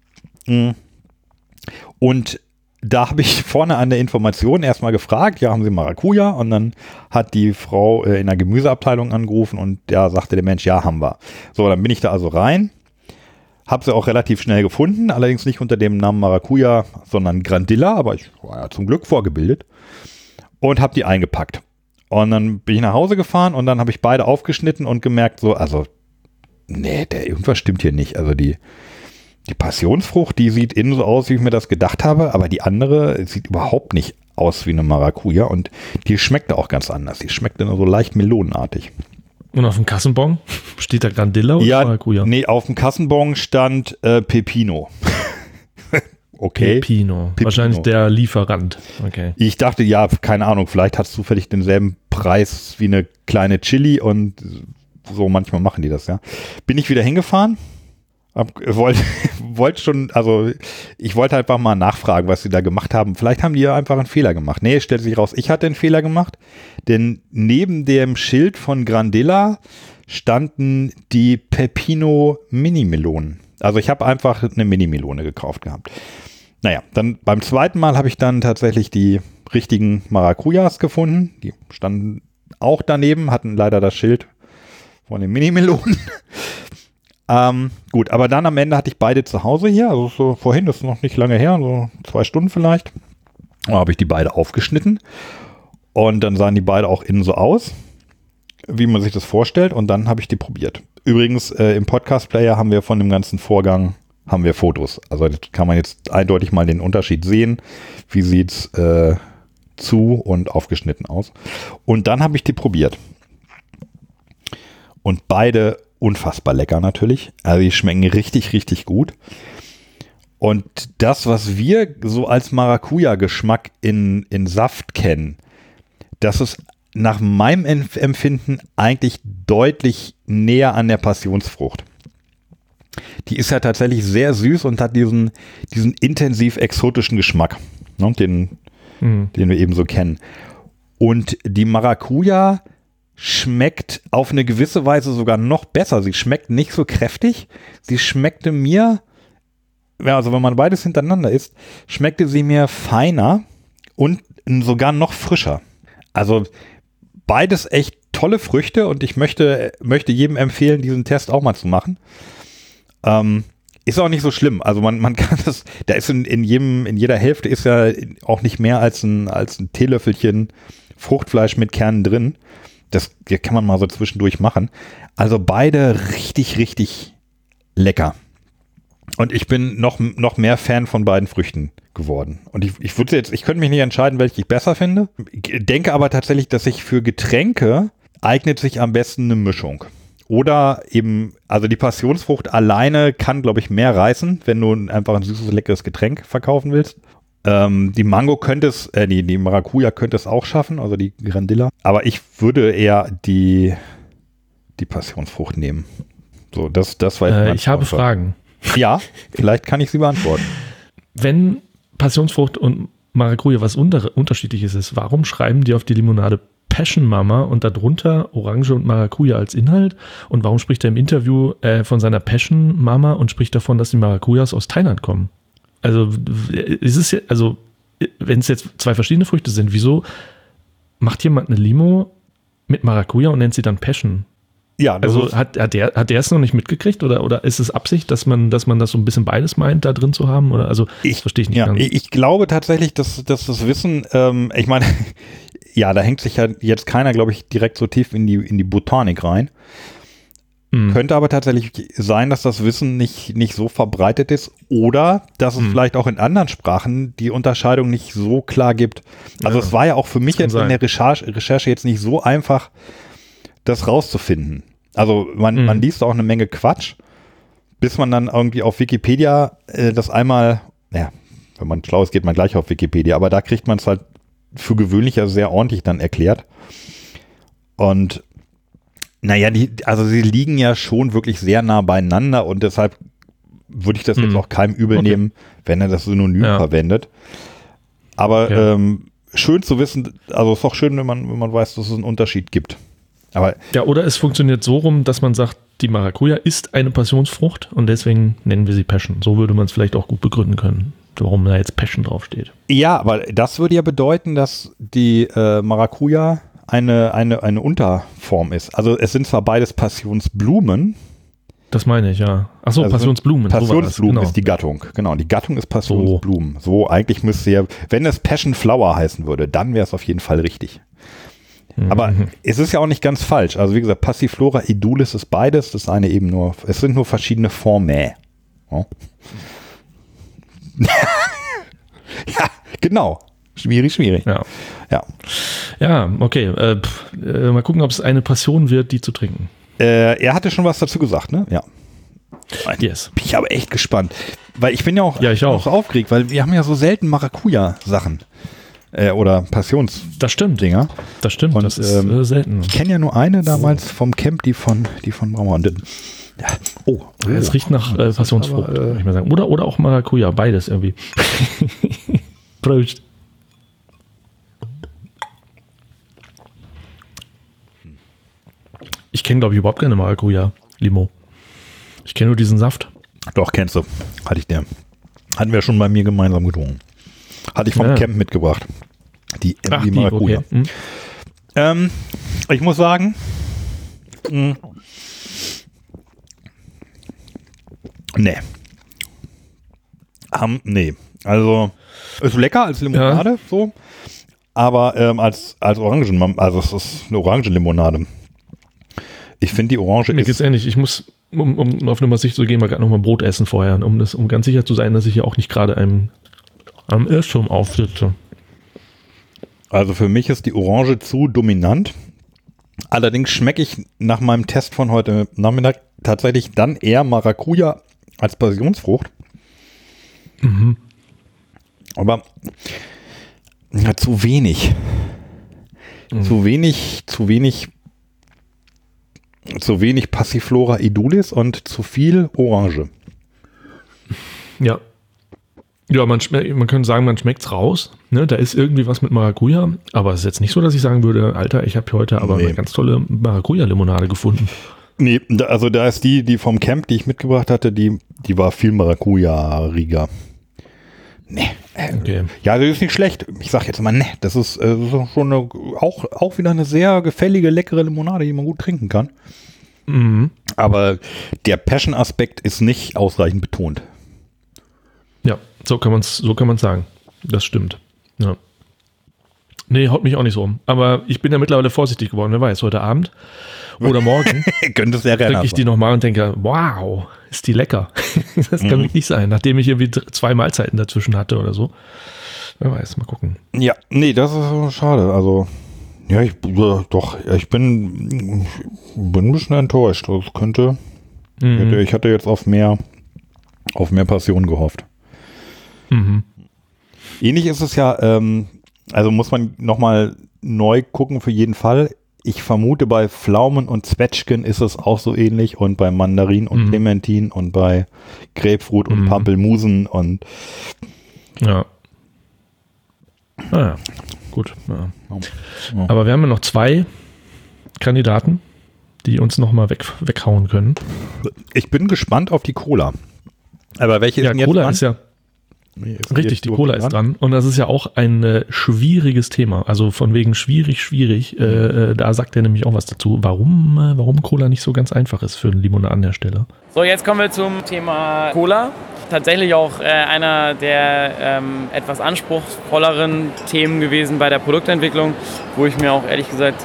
Und da habe ich vorne an der Information erstmal gefragt, ja, haben Sie Maracuja? Und dann hat die Frau in der Gemüseabteilung angerufen und da sagte der Mensch, ja, haben wir. So, dann bin ich da also rein. Habe sie auch relativ schnell gefunden, allerdings nicht unter dem Namen Maracuja, sondern Grandilla, aber ich war ja zum Glück vorgebildet und habe die eingepackt. Und dann bin ich nach Hause gefahren und dann habe ich beide aufgeschnitten und gemerkt, so, also, nee, irgendwas stimmt hier nicht. Also die Passionsfrucht, die sieht innen so aus, wie ich mir das gedacht habe, aber die andere sieht überhaupt nicht aus wie eine Maracuja und die schmeckt auch ganz anders. Die schmeckt nur so leicht melonenartig. Und auf dem Kassenbon steht da Grandilla oder Maracuja? Nee, auf dem Kassenbon stand Pepino. Okay. Pepino. Wahrscheinlich der Lieferant. Okay. Ich dachte, ja, keine Ahnung, vielleicht hat es zufällig denselben Preis wie eine kleine Chili und so manchmal machen die das, ja. Bin ich wieder hingefahren, wollte schon, also ich wollte einfach mal nachfragen, was sie da gemacht haben. Vielleicht haben die ja einfach einen Fehler gemacht. Nee, stellt sich raus, ich hatte einen Fehler gemacht, denn neben dem Schild von Grandilla standen die Pepino Mini-Melonen. Also ich habe einfach eine Mini-Melone gekauft gehabt. Naja, dann beim zweiten Mal habe ich dann tatsächlich die richtigen Maracujas gefunden. Die standen auch daneben, hatten leider das Schild von den Mini-Melonen. Gut, aber dann am Ende hatte ich beide zu Hause hier. Also so vorhin, das ist noch nicht lange her, so 2 Stunden vielleicht. Da habe ich die beide aufgeschnitten. Und dann sahen die beide auch innen so aus, wie man sich das vorstellt. Und dann habe ich die probiert. Übrigens, im Podcast-Player haben wir von dem ganzen Vorgang haben wir Fotos. Also das kann man jetzt eindeutig mal den Unterschied sehen. Wie sieht es zu und aufgeschnitten aus. Und dann habe ich die probiert. Und beide unfassbar lecker natürlich. Also die schmecken richtig, richtig gut. Und das, was wir so als Maracuja-Geschmack in Saft kennen, das ist nach meinem Empfinden eigentlich deutlich näher an der Passionsfrucht. Die ist ja tatsächlich sehr süß und hat diesen intensiv exotischen Geschmack, ne, den wir eben so kennen. Und die Maracuja schmeckt auf eine gewisse Weise sogar noch besser. Sie schmeckt nicht so kräftig. Sie schmeckte mir, also wenn man beides hintereinander isst, schmeckte sie mir feiner und sogar noch frischer. Also beides echt tolle Früchte und ich möchte jedem empfehlen, diesen Test auch mal zu machen. Ist auch nicht so schlimm. Also man kann das, da ist in jeder Hälfte ist ja auch nicht mehr als ein Teelöffelchen Fruchtfleisch mit Kernen drin. Das kann man mal so zwischendurch machen. Also beide richtig, richtig lecker. Und ich bin noch mehr Fan von beiden Früchten geworden. Und ich könnte mich nicht entscheiden, welche ich besser finde. Denke aber tatsächlich, dass sich für Getränke eignet sich am besten eine Mischung. Oder eben, also die Passionsfrucht alleine kann, glaube ich, mehr reißen, wenn du einfach ein süßes, leckeres Getränk verkaufen willst. Die Mango könnte es, die Maracuja könnte es auch schaffen, also die Grandilla. Aber ich würde eher die Passionsfrucht nehmen. So, das war jetzt ich habe Fragen. Ja, vielleicht kann ich sie beantworten. Wenn Passionsfrucht und Maracuja was Unterschiedliches ist, warum schreiben die auf die Limonade Passion Mama und darunter Orange und Maracuja als Inhalt? Und warum spricht er im Interview von seiner Passion Mama und spricht davon, dass die Maracujas aus Thailand kommen? Also wenn es jetzt 2 verschiedene Früchte sind, wieso macht jemand eine Limo mit Maracuja und nennt sie dann Passion? Ja, also hat der es noch nicht mitgekriegt oder ist es Absicht, dass man das so ein bisschen beides meint, da drin zu haben? Oder das verstehe ich nicht ganz. Ich glaube tatsächlich, dass das Wissen, ich meine, ja, da hängt sich ja jetzt keiner, glaube ich, direkt so tief in die Botanik rein. Könnte aber tatsächlich sein, dass das Wissen nicht so verbreitet ist oder dass es vielleicht auch in anderen Sprachen die Unterscheidung nicht so klar gibt. Also es war ja auch für mich jetzt in der Recherche jetzt nicht so einfach, das rauszufinden. Also man liest auch eine Menge Quatsch, bis man dann irgendwie auf Wikipedia das einmal, ja, wenn man schlau ist, geht man gleich auf Wikipedia, aber da kriegt man es halt für gewöhnlich ja sehr ordentlich dann erklärt. Und naja, sie liegen ja schon wirklich sehr nah beieinander und deshalb würde ich das jetzt auch keinem übel nehmen, wenn er das Synonym verwendet. Aber schön zu wissen, also es ist auch schön, wenn man weiß, dass es einen Unterschied gibt. Aber ja, oder es funktioniert so rum, dass man sagt, die Maracuja ist eine Passionsfrucht und deswegen nennen wir sie Passion. So würde man es vielleicht auch gut begründen können, warum da jetzt Passion draufsteht. Ja, aber das würde ja bedeuten, dass die Maracuja eine Unterform ist. Also es sind zwar beides Passionsblumen. Das meine ich, ja. Achso, also Passionsblumen. Passionsblumen ist die Gattung. Genau, die Gattung ist Passionsblumen. So eigentlich müsste ja, wenn es Passion Flower heißen würde, dann wäre es auf jeden Fall richtig. Aber es ist ja auch nicht ganz falsch. Also wie gesagt, Passiflora edulis ist beides. Das eine eben nur, es sind nur verschiedene Formen. Ja, ja, genau. Schwierig. Ja, okay. Mal gucken, ob es eine Passion wird, die zu trinken. Er hatte schon was dazu gesagt, ne? Ja. Yes. Bin ich aber echt gespannt. Weil ich bin ja auch, ich auch so aufgeregt, weil wir haben ja so selten Maracuja-Sachen. Oder Passionsdinger. Das stimmt. Und, das ist selten. Ich kenne ja nur eine damals vom Camp, die von Brauer. Ja. Es riecht nach Passionsfrucht, würde ich mal sagen. Oder auch Maracuja, beides irgendwie. Prost. Ich kenne, glaube ich, überhaupt keine Maracuja-Limo. Ich kenne nur diesen Saft. Doch, kennst du. Hatten wir schon bei mir gemeinsam getrunken. Hatte ich vom Camp mitgebracht. Die MV Maracuja. Okay. Ich muss sagen, nee. Also, ist lecker als Limonade, so. Aber als Orangen, also es ist eine Orangenlimonade. Ich finde die Orange Mir geht's ähnlich. Ich muss, um auf Nummer sicher zu gehen, mal gerade nochmal Brot essen vorher, um ganz sicher zu sein, dass ich hier auch nicht gerade am Irrtum aufsitze. Also für mich ist die Orange zu dominant. Allerdings schmecke ich nach meinem Test von heute Nachmittag tatsächlich dann eher Maracuja als Passionsfrucht. Mhm. Aber zu wenig. Mhm. Zu wenig Passiflora edulis und zu viel Orange. Ja. Ja, man könnte sagen, man schmeckt's raus. Ne? Da ist irgendwie was mit Maracuja. Aber es ist jetzt nicht so, dass ich sagen würde, Alter, ich habe heute aber eine ganz tolle Maracuja-Limonade gefunden. Nee, also da ist die vom Camp, die ich mitgebracht hatte, die war viel Maracuja-riger. Nee. Okay. Ja, das ist nicht schlecht. Ich sag jetzt mal, das ist schon auch wieder eine sehr gefällige, leckere Limonade, die man gut trinken kann. Mhm. Aber der Passion-Aspekt ist nicht ausreichend betont. Ja, so kann man's sagen. Das stimmt. Ja. Nee, haut mich auch nicht so um. Aber ich bin ja mittlerweile vorsichtig geworden. Wer weiß, heute Abend oder morgen könnte es sehr trinke ich die nochmal und denke, wow, ist die lecker. Das kann wirklich nicht sein, nachdem ich irgendwie 2 Mahlzeiten dazwischen hatte oder so. Wer weiß, mal gucken. Ja, nee, das ist schade. Also, ja, ich bin ein bisschen enttäuscht. Das könnte, ich hatte jetzt auf mehr Passion gehofft. Mhm. Ähnlich ist es ja, also muss man nochmal neu gucken für jeden Fall. Ich vermute, bei Pflaumen und Zwetschgen ist es auch so ähnlich und bei Mandarin und Clementin und bei Grapefruit und Pampelmusen und ja. Naja, gut. Ja. Aber wir haben ja noch 2 Kandidaten, die uns nochmal weghauen können. Ich bin gespannt auf die Cola. Aber welche ist denn jetzt Cola dran? Ist ja richtig, die Cola ist dran. Und das ist ja auch ein schwieriges Thema. Also von wegen schwierig. Da sagt er nämlich auch was dazu, warum Cola nicht so ganz einfach ist für einen Limonadenhersteller. So, jetzt kommen wir zum Thema Cola. Tatsächlich auch einer der etwas anspruchsvolleren Themen gewesen bei der Produktentwicklung, wo ich mir auch ehrlich gesagt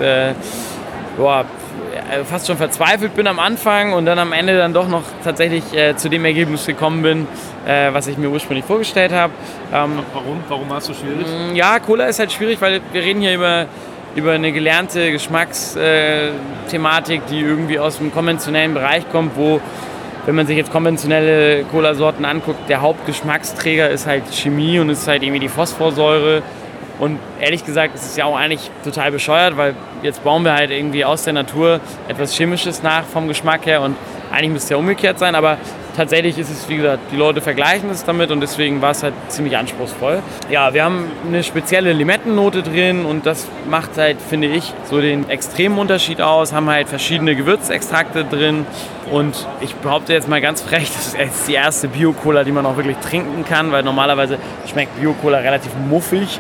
fast schon verzweifelt bin am Anfang und dann am Ende dann doch noch tatsächlich zu dem Ergebnis gekommen bin, was ich mir ursprünglich vorgestellt habe. Warum war es so schwierig? Ja, Cola ist halt schwierig, weil wir reden hier über eine gelernte Geschmacksthematik, die irgendwie aus dem konventionellen Bereich kommt, wo, wenn man sich jetzt konventionelle Cola-Sorten anguckt, der Hauptgeschmacksträger ist halt Chemie und ist halt irgendwie die Phosphorsäure. Und ehrlich gesagt ist es ja auch eigentlich total bescheuert, weil jetzt bauen wir halt irgendwie aus der Natur etwas Chemisches nach vom Geschmack her und eigentlich müsste es ja umgekehrt sein, aber tatsächlich ist es, wie gesagt, die Leute vergleichen es damit und deswegen war es halt ziemlich anspruchsvoll. Ja, wir haben eine spezielle Limettennote drin und das macht halt, finde ich, so den extremen Unterschied aus, haben halt verschiedene Gewürzextrakte drin und ich behaupte jetzt mal ganz frech, das ist jetzt die erste Bio-Cola, die man auch wirklich trinken kann, weil normalerweise schmeckt Bio-Cola relativ muffig.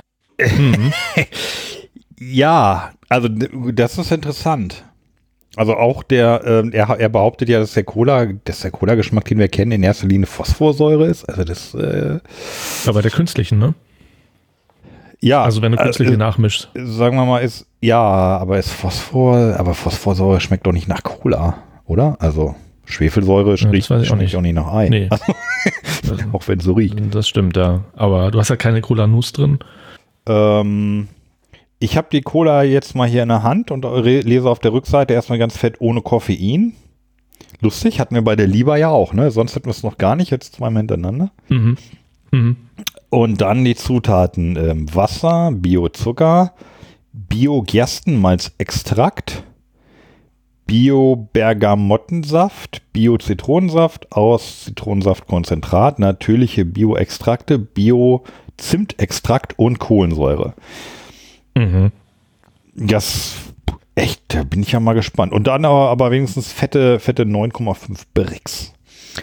Ja, also das ist interessant. Also auch er behauptet ja, dass der Cola-Geschmack, den wir kennen, in erster Linie Phosphorsäure ist. Also das. Aber der künstlichen, ne? Ja. Also wenn du künstliche nachmischst. Sagen wir mal, aber Phosphorsäure schmeckt doch nicht nach Cola, oder? Also Schwefelsäure schmeckt auch nicht nach Ei. Nee. Auch wenn es so riecht. Das stimmt, ja. Aber du hast ja keine Cola-Nuss drin. Ich habe die Cola jetzt mal hier in der Hand und lese auf der Rückseite erstmal ganz fett ohne Koffein. Lustig, hatten wir bei der Liba ja auch, ne? Sonst hatten wir es noch gar nicht, jetzt zweimal hintereinander. Mhm. Mhm. Und dann die Zutaten: Wasser, Biozucker, Bio-Gerstenmalzextrakt, Bio-Bergamottensaft, Bio-Zitronensaft aus Zitronensaftkonzentrat, natürliche Bio-Extrakte, Bio-Zimtextrakt und Kohlensäure. Mhm. Das echt, da bin ich ja mal gespannt. Und dann aber wenigstens fette 9,5 Brix.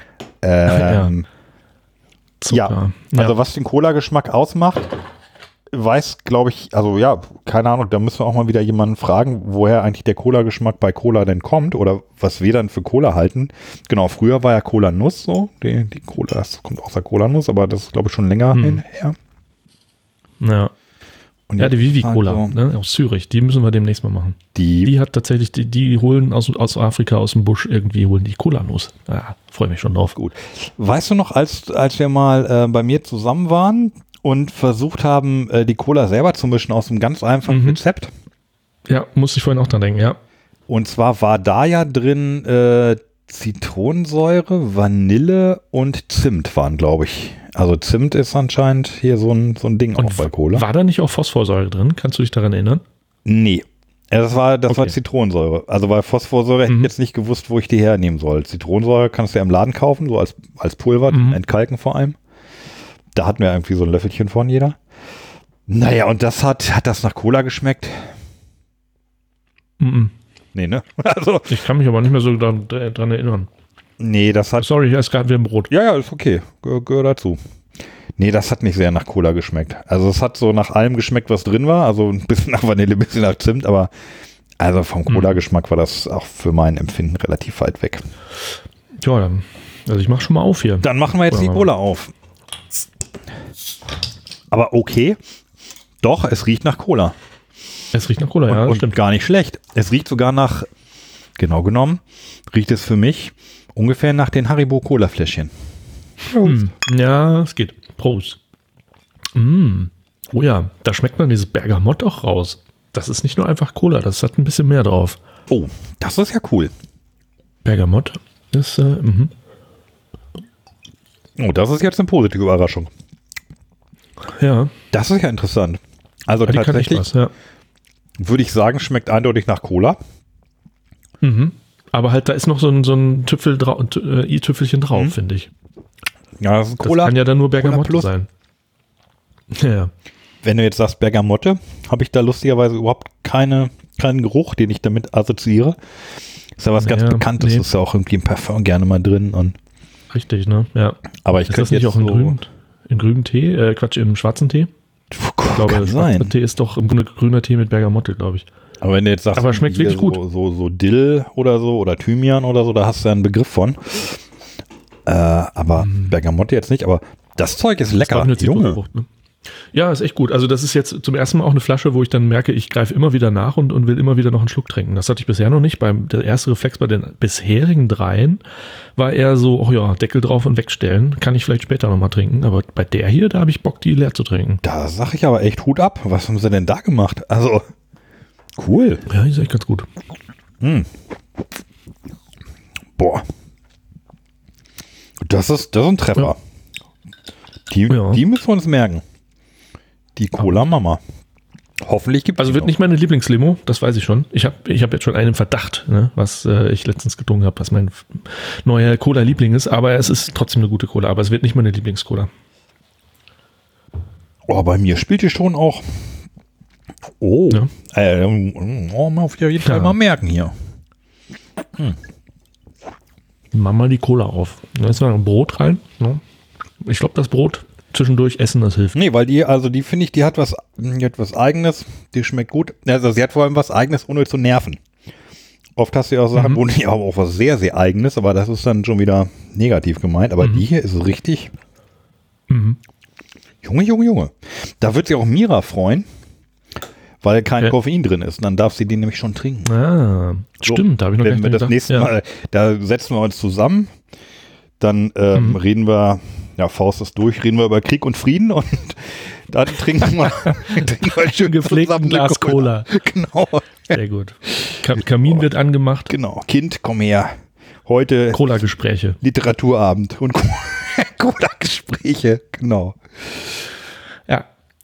Ja, also was den Cola-Geschmack ausmacht, weiß, glaube ich, also ja, keine Ahnung, da müssen wir auch mal wieder jemanden fragen, woher eigentlich der Cola-Geschmack bei Cola denn kommt oder was wir dann für Cola halten. Genau, früher war ja Cola-Nuss so, die Cola, das kommt aus der Cola-Nuss, aber das ist, glaube ich, schon länger her. Ja. Und ja, die Vivi-Cola, also, ne, aus Zürich, die müssen wir demnächst mal machen. Die hat tatsächlich, die holen aus Afrika, aus dem Busch irgendwie, holen die Cola-Nuss. Ja, freue mich schon drauf. Gut. Weißt du noch, als wir mal bei mir zusammen waren und versucht haben, die Cola selber zu mischen aus einem ganz einfachen Rezept? Ja, musste ich vorhin auch dran denken, ja. Und zwar war da ja drin Zitronensäure, Vanille und Zimt waren, glaube ich. Also Zimt ist anscheinend hier so ein Ding und auch bei Cola. War da nicht auch Phosphorsäure drin? Kannst du dich daran erinnern? Nee. Das war Zitronensäure. Also bei Phosphorsäure hätte ich jetzt nicht gewusst, wo ich die hernehmen soll. Zitronensäure kannst du ja im Laden kaufen, so als Pulver, entkalken vor allem. Da hatten wir irgendwie so ein Löffelchen von jeder. Naja, und das hat das nach Cola geschmeckt? Nee, ne? Also, ich kann mich aber nicht mehr so dran erinnern. Nee, das hat... Sorry, ich esse gerade wie ein Brot. Ja, ist okay. Gehört dazu. Nee, das hat nicht sehr nach Cola geschmeckt. Also es hat so nach allem geschmeckt, was drin war. Also ein bisschen nach Vanille, ein bisschen nach Zimt, aber also vom Cola-Geschmack war das auch für mein Empfinden relativ weit weg. Ja, dann, also ich mache schon mal auf hier. Dann machen wir jetzt die Cola auf. Aber okay, doch, es riecht nach Cola. Es riecht nach Cola, ja, und stimmt. Gar nicht schlecht. Es riecht sogar nach, genau genommen, riecht es für mich ungefähr nach den Haribo Cola-Fläschchen. Ja, es geht. Prost. Oh ja, da schmeckt man dieses Bergamott auch raus. Das ist nicht nur einfach Cola, das hat ein bisschen mehr drauf. Oh, das ist ja cool. Bergamott ist, Oh, das ist jetzt eine positive Überraschung. Ja. Das ist ja interessant. Also ja, tatsächlich würde ich sagen, schmeckt eindeutig nach Cola. Aber halt, da ist noch so ein i-Tüpfelchen drauf, finde ich. Ja, das ist Cola. Das kann ja dann nur Bergamotte sein. Ja. Wenn du jetzt sagst Bergamotte, habe ich da lustigerweise überhaupt keinen Geruch, den ich damit assoziiere. Ist ja was ganz Bekanntes, ist ja auch irgendwie im Parfum gerne mal drin. Und richtig, ne? Ja. Aber ich könnte jetzt nicht auch in grünen Tee? Im schwarzen Tee? Ich glaube, schwarzer Tee ist doch im Grunde grüner Tee mit Bergamotte, glaube ich. Aber wenn du jetzt sagst, aber schmeckt wirklich gut. So Dill oder so oder Thymian oder so, da hast du ja einen Begriff von. Aber Bergamotte jetzt nicht, aber das Zeug ist lecker. Junge. Frucht, ne? Ja, ist echt gut. Also das ist jetzt zum ersten Mal auch eine Flasche, wo ich dann merke, ich greife immer wieder nach und will immer wieder noch einen Schluck trinken. Das hatte ich bisher noch nicht. Der erste Reflex bei den bisherigen dreien war eher so, oh ja, Deckel drauf und wegstellen. Kann ich vielleicht später nochmal trinken. Aber bei der hier, da habe ich Bock, die leer zu trinken. Da sag ich aber echt Hut ab. Was haben sie denn da gemacht? Also, cool. Ja, die ist echt ganz gut. Boah. Das ist ein Treffer. Ja. Die müssen wir uns merken. Die Cola Mama. Hoffentlich gibt es. Also wird nicht meine Lieblingslimo, das weiß ich schon. Ich hab jetzt schon einen Verdacht, ne, was ich letztens getrunken habe, was mein neuer Cola-Liebling ist, aber es ist trotzdem eine gute Cola, aber es wird nicht meine Lieblingscola. Oh, bei mir spielt die schon auch. Oh. Ja. Auf jeden Fall mal merken hier. Mach mal die Cola auf. Da ist noch ein Brot rein. Ne? Ich glaube, das Brot zwischendurch essen, das hilft. Nee, weil die finde ich, die hat was Eigenes, die schmeckt gut. Also sie hat vor allem was Eigenes, ohne zu nerven. Oft hast du ja auch Sachen, wo die auch was sehr, sehr Eigenes, aber das ist dann schon wieder negativ gemeint. Aber die hier ist richtig. Junge. Da wird sich auch Mira freuen, weil kein Koffein drin ist. Und dann darf sie die nämlich schon trinken. Ah, so, stimmt, da habe ich noch gar nicht gedacht. Das nächste Mal, da setzen wir uns zusammen, dann reden wir, Faust ist durch, reden wir über Krieg und Frieden und dann trinken wir schön gepflegten Glas Cola. Genau. Sehr gut. Kamin wird angemacht. Genau. Kind, komm her. Heute Cola-Gespräche. Literaturabend und Cola-Gespräche, genau. Ja,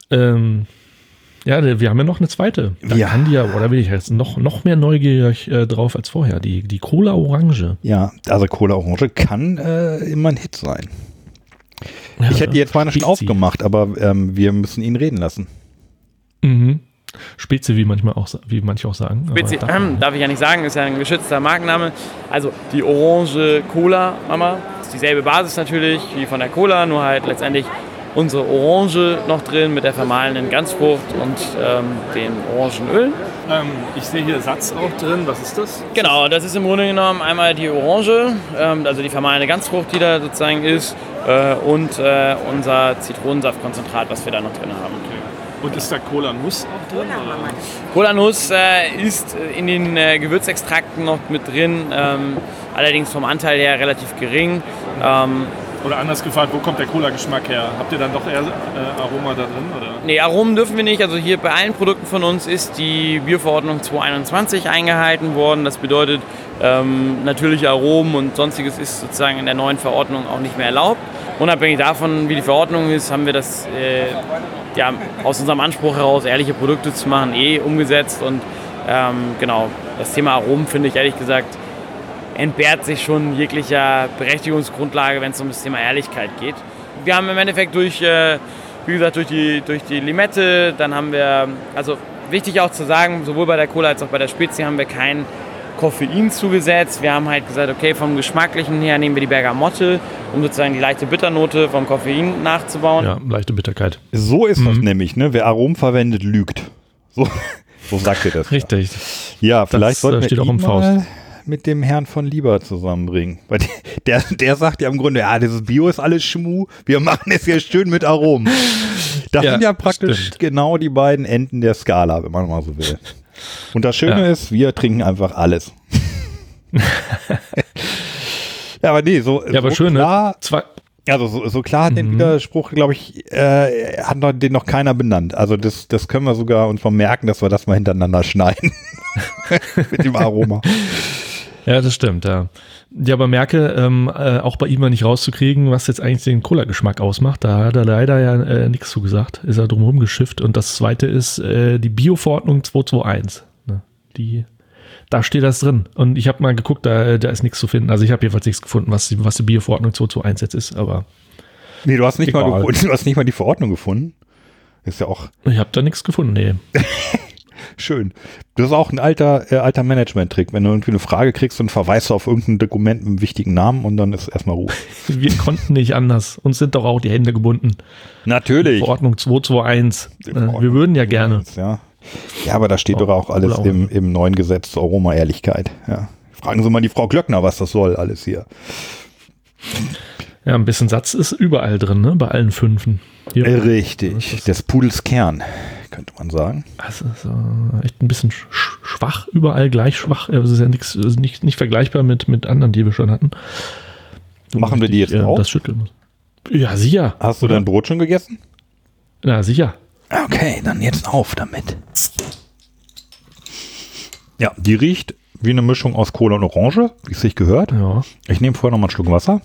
ja, wir haben ja noch eine zweite. Da kann die ja, oder bin ich jetzt noch mehr neugierig drauf als vorher. Die Cola Orange. Ja, also Cola Orange kann immer ein Hit sein. Ja, ich hätte jetzt meine schon aufgemacht, aber wir müssen ihn reden lassen. Mhm. Spezi, wie manche auch sagen. Spezi, darf ich ja nicht sagen, ist ja ein geschützter Markenname. Also die Orange Cola Mama, ist dieselbe Basis natürlich wie von der Cola, nur halt letztendlich unsere Orange noch drin mit der vermahlenen Ganzfrucht und den Orangenöl. Ich sehe hier Satz auch drin, was ist das? Genau, das ist im Grunde genommen einmal die Orange, also die vermahlene Ganzfrucht, die da sozusagen ist, und unser Zitronensaftkonzentrat, was wir da noch drin haben. Und ist da Cola-Nuss auch drin? Cola-Nuss ist in den Gewürzextrakten noch mit drin, allerdings vom Anteil her relativ gering. Oder anders gefragt, wo kommt der Cola-Geschmack her? Habt ihr dann doch eher Aroma da drin? Oder? Nee, Aromen dürfen wir nicht. Also hier bei allen Produkten von uns ist die Bioverordnung 221 eingehalten worden. Das bedeutet, natürliche Aromen und sonstiges ist sozusagen in der neuen Verordnung auch nicht mehr erlaubt. Unabhängig davon, wie die Verordnung ist, haben wir das aus unserem Anspruch heraus, ehrliche Produkte zu machen, umgesetzt. Und genau, das Thema Aromen, finde ich ehrlich gesagt, entbehrt sich schon jeglicher Berechtigungsgrundlage, wenn es um das Thema Ehrlichkeit geht. Wir haben im Endeffekt durch die Limette, dann haben wir, also wichtig auch zu sagen, sowohl bei der Cola als auch bei der Spezi haben wir kein Koffein zugesetzt. Wir haben halt gesagt, okay, vom Geschmacklichen her nehmen wir die Bergamotte, um sozusagen die leichte Bitternote vom Koffein nachzubauen. Ja, leichte Bitterkeit. So ist das nämlich, ne? Wer Aromen verwendet, lügt. So sagt ihr das. Richtig. Ja, vielleicht sollten wir steht auch im Faust mit dem Herrn von Lieber zusammenbringen. Weil der sagt ja im Grunde, ja, dieses Bio ist alles Schmuh, wir machen es hier schön mit Aromen. Das sind ja praktisch genau die beiden Enden der Skala, wenn man mal so will. Und das Schöne ist, wir trinken einfach alles. Ja, aber nee, so aber schön, klar, ne? Also so klar den Widerspruch, glaube ich, hat den noch keiner benannt. Also das können wir sogar uns mal merken, dass wir das mal hintereinander schneiden. Mit dem Aroma. Ja, das stimmt, ja. Ja, aber merke, auch bei ihm mal nicht rauszukriegen, was jetzt eigentlich den Cola-Geschmack ausmacht. Da hat er leider ja nichts zugesagt. Ist er drumherum geschifft. Und das zweite ist die Bio-Verordnung 221. Ne? Da steht das drin. Und ich habe mal geguckt, da ist nichts zu finden. Also ich habe jedenfalls nichts gefunden, was die Bio-Verordnung 221 jetzt ist. Aber nee, du hast nicht mal gefunden. Du hast nicht mal die Verordnung gefunden. Ist ja auch. Ich habe da nichts gefunden, nee. Schön. Das ist auch ein alter Management-Trick. Wenn du irgendwie eine Frage kriegst, dann verweist du auf irgendein Dokument mit einem wichtigen Namen und dann ist erstmal Ruhe. Wir konnten nicht anders. Uns sind doch auch die Hände gebunden. Natürlich. Verordnung 221. Wir würden ja gerne. Ja, aber da steht doch auch alles im neuen Gesetz zur Aroma-Ehrlichkeit. Ja. Fragen Sie mal die Frau Glöckner, was das soll, alles hier. Ja, ein bisschen Satz ist überall drin, ne? Bei allen 5. Richtig. Des Pudels Kern, könnte man sagen. Das ist echt ein bisschen schwach, überall gleich schwach. Es ist ja nicht vergleichbar mit anderen, die wir schon hatten. Machen wir die jetzt auch? Das schütteln muss. Ja, sicher. Hast du dein Brot schon gegessen? Na, sicher. Okay, dann jetzt auf damit. Ja, die riecht wie eine Mischung aus Cola und Orange, wie es sich gehört. Ja. Ich nehme vorher noch mal einen Schluck Wasser.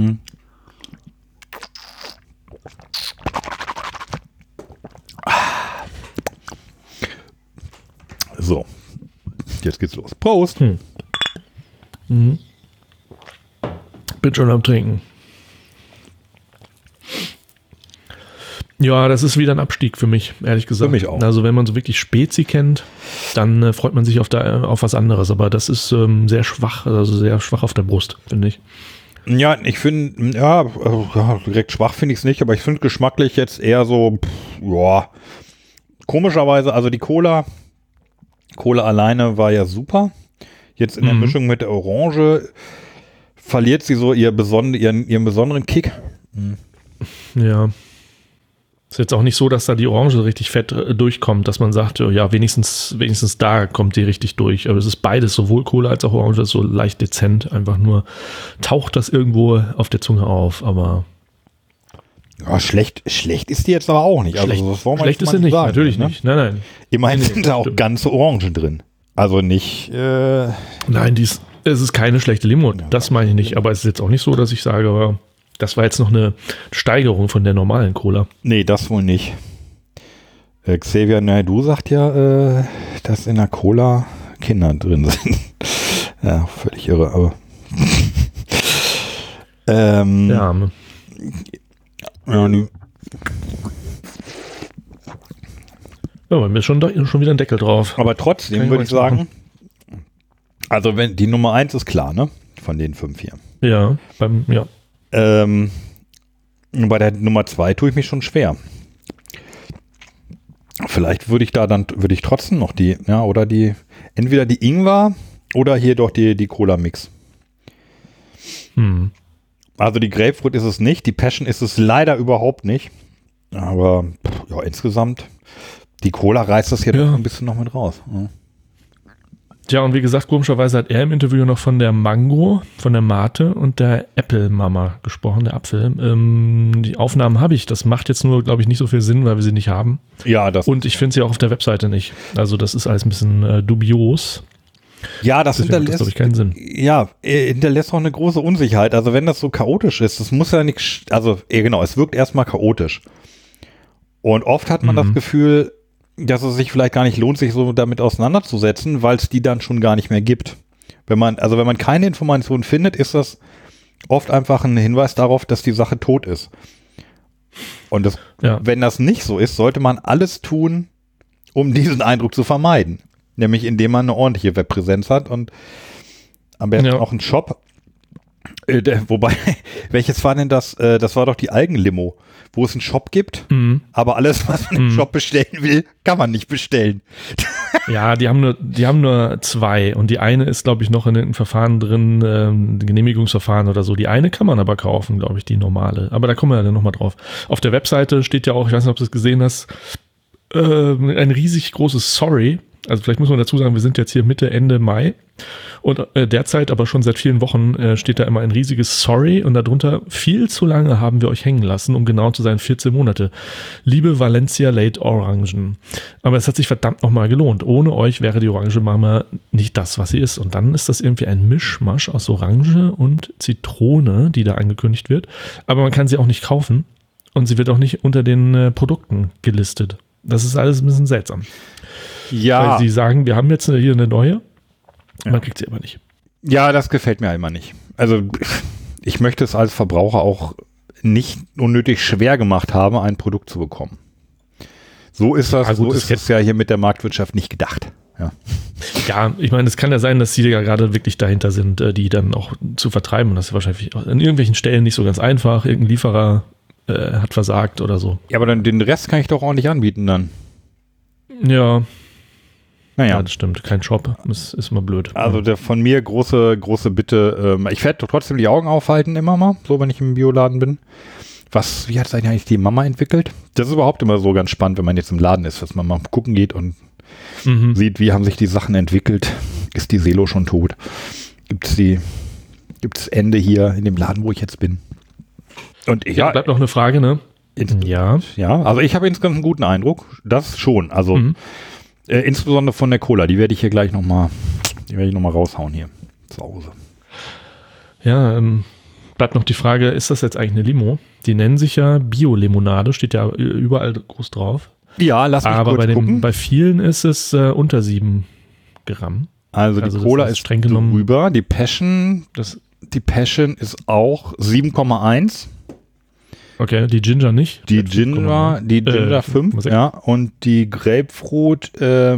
So, jetzt geht's los. Prost! Bin schon am Trinken. Ja, das ist wieder ein Abstieg für mich, ehrlich gesagt. Für mich auch. Also wenn man so wirklich Spezi kennt, dann freut man sich auf was anderes. Aber das ist sehr schwach, also sehr schwach auf der Brust, finde ich. Ja, ich finde, direkt schwach finde ich es nicht, aber ich finde geschmacklich jetzt eher so, komischerweise, also die Cola alleine war ja super. Jetzt in der Mischung mit der Orange verliert sie so ihren besonderen Kick. Ja. Ist jetzt auch nicht so, dass da die Orange richtig fett durchkommt, dass man sagt, ja, wenigstens da kommt die richtig durch. Aber es ist beides, sowohl Cola als auch Orange, so leicht dezent. Einfach nur taucht das irgendwo auf der Zunge auf, aber. Ja, schlecht ist die jetzt aber auch nicht. Schlecht ist sie nicht, sagen, natürlich ne? Nicht. Nein. Immerhin sind da auch ganze Orangen drin. Also nicht. Nein, die ist Es ist keine schlechte Limo, das meine ich nicht. Aber es ist jetzt auch nicht so, dass ich sage, das war jetzt noch eine Steigerung von der normalen Cola. Nee, das wohl nicht. Xavier Naidoo sagt ja, dass in der Cola Kinder drin sind. Ja, völlig irre, aber ja, bei mir ist schon wieder ein Deckel drauf. Aber trotzdem würde ich sagen, also wenn die Nummer 1 ist klar, ne? Von den 5 hier. Ja, bei der Nummer 2 tue ich mich schon schwer. Vielleicht würde ich trotzdem noch entweder die Ingwer oder hier doch die Cola Mix. Also die Grapefruit ist es nicht, die Passion ist es leider überhaupt nicht. Aber ja, insgesamt, die Cola reißt das hier doch ein bisschen noch mit raus. Ja. Ja, und wie gesagt, komischerweise hat er im Interview noch von der Mango, von der Mate und der Apple-Mama gesprochen, der Apfel. Die Aufnahmen habe ich. Das macht jetzt nur, glaube ich, nicht so viel Sinn, weil wir sie nicht haben. Ja, und ich finde sie auch auf der Webseite nicht. Also das ist alles ein bisschen dubios. Ja, das hinterlässt, glaube ich, keinen Sinn. Ja, hinterlässt auch eine große Unsicherheit. Also wenn das so chaotisch ist, das muss ja nicht, also genau, es wirkt erstmal chaotisch. Und oft hat man das Gefühl, dass es sich vielleicht gar nicht lohnt, sich so damit auseinanderzusetzen, weil es die dann schon gar nicht mehr gibt. Wenn man keine Informationen findet, ist das oft einfach ein Hinweis darauf, dass die Sache tot ist. Und wenn das nicht so ist, sollte man alles tun, um diesen Eindruck zu vermeiden. Nämlich indem man eine ordentliche Webpräsenz hat und am besten auch einen Shop. Wobei, welches war denn das? Das war doch die Algenlimo, wo es einen Shop gibt, aber alles, was man im Shop bestellen will, kann man nicht bestellen. Ja, die haben nur 2 und die eine ist, glaube ich, noch in einem Verfahren drin, Genehmigungsverfahren oder so. Die eine kann man aber kaufen, glaube ich, die normale. Aber da kommen wir ja dann nochmal drauf. Auf der Webseite steht ja auch, ich weiß nicht, ob du es gesehen hast, ein riesig großes Sorry. Also vielleicht muss man dazu sagen, wir sind jetzt hier Mitte, Ende Mai und derzeit, aber schon seit vielen Wochen steht da immer ein riesiges Sorry und darunter: viel zu lange haben wir euch hängen lassen, um genau zu sein, 14 Monate. Liebe Valencia Late Orangen. Aber es hat sich verdammt nochmal gelohnt. Ohne euch wäre die Orange Mama nicht das, was sie ist. Und dann ist das irgendwie ein Mischmasch aus Orange und Zitrone, die da angekündigt wird. Aber man kann sie auch nicht kaufen und sie wird auch nicht unter den Produkten gelistet. Das ist alles ein bisschen seltsam. Ja. Weil sie sagen, wir haben jetzt hier eine neue, man kriegt sie aber nicht. Ja, das gefällt mir immer nicht. Also ich möchte es als Verbraucher auch nicht unnötig schwer gemacht haben, ein Produkt zu bekommen. So ist das, also so ist es ja hier mit der Marktwirtschaft nicht gedacht. Ja, ich meine, es kann ja sein, dass sie ja gerade wirklich dahinter sind, die dann auch zu vertreiben. Und das ist wahrscheinlich an irgendwelchen Stellen nicht so ganz einfach. Irgendein Lieferer hat versagt oder so. Ja, aber dann den Rest kann ich doch ordentlich anbieten dann. Ja. Naja. Ja, das stimmt. Kein Shop. Das ist immer blöd. Also von mir große Bitte. Ich werde trotzdem die Augen aufhalten immer mal, so wenn ich im Bioladen bin. Wie hat es eigentlich die Mama entwickelt? Das ist überhaupt immer so ganz spannend, wenn man jetzt im Laden ist, dass man mal gucken geht und sieht, wie haben sich die Sachen entwickelt. Ist die Selo schon tot? Gibt's Ende hier in dem Laden, wo ich jetzt bin? Und ja, bleibt noch eine Frage, ne? Ja, also ich habe insgesamt einen guten Eindruck. Das schon. Also insbesondere von der Cola. Die werde ich hier gleich nochmal raushauen hier zu Hause. Ja, bleibt noch die Frage, ist das jetzt eigentlich eine Limo? Die nennen sich ja Bio-Limonade, steht ja überall groß drauf. Ja, lass mich kurz gucken. Bei vielen ist es unter 7 Gramm. Also die Cola ist streng genommen drüber. Die Passion ist auch 7,1. Okay, die Ginger nicht? Die Ginger 5, ja, und die Grapefruit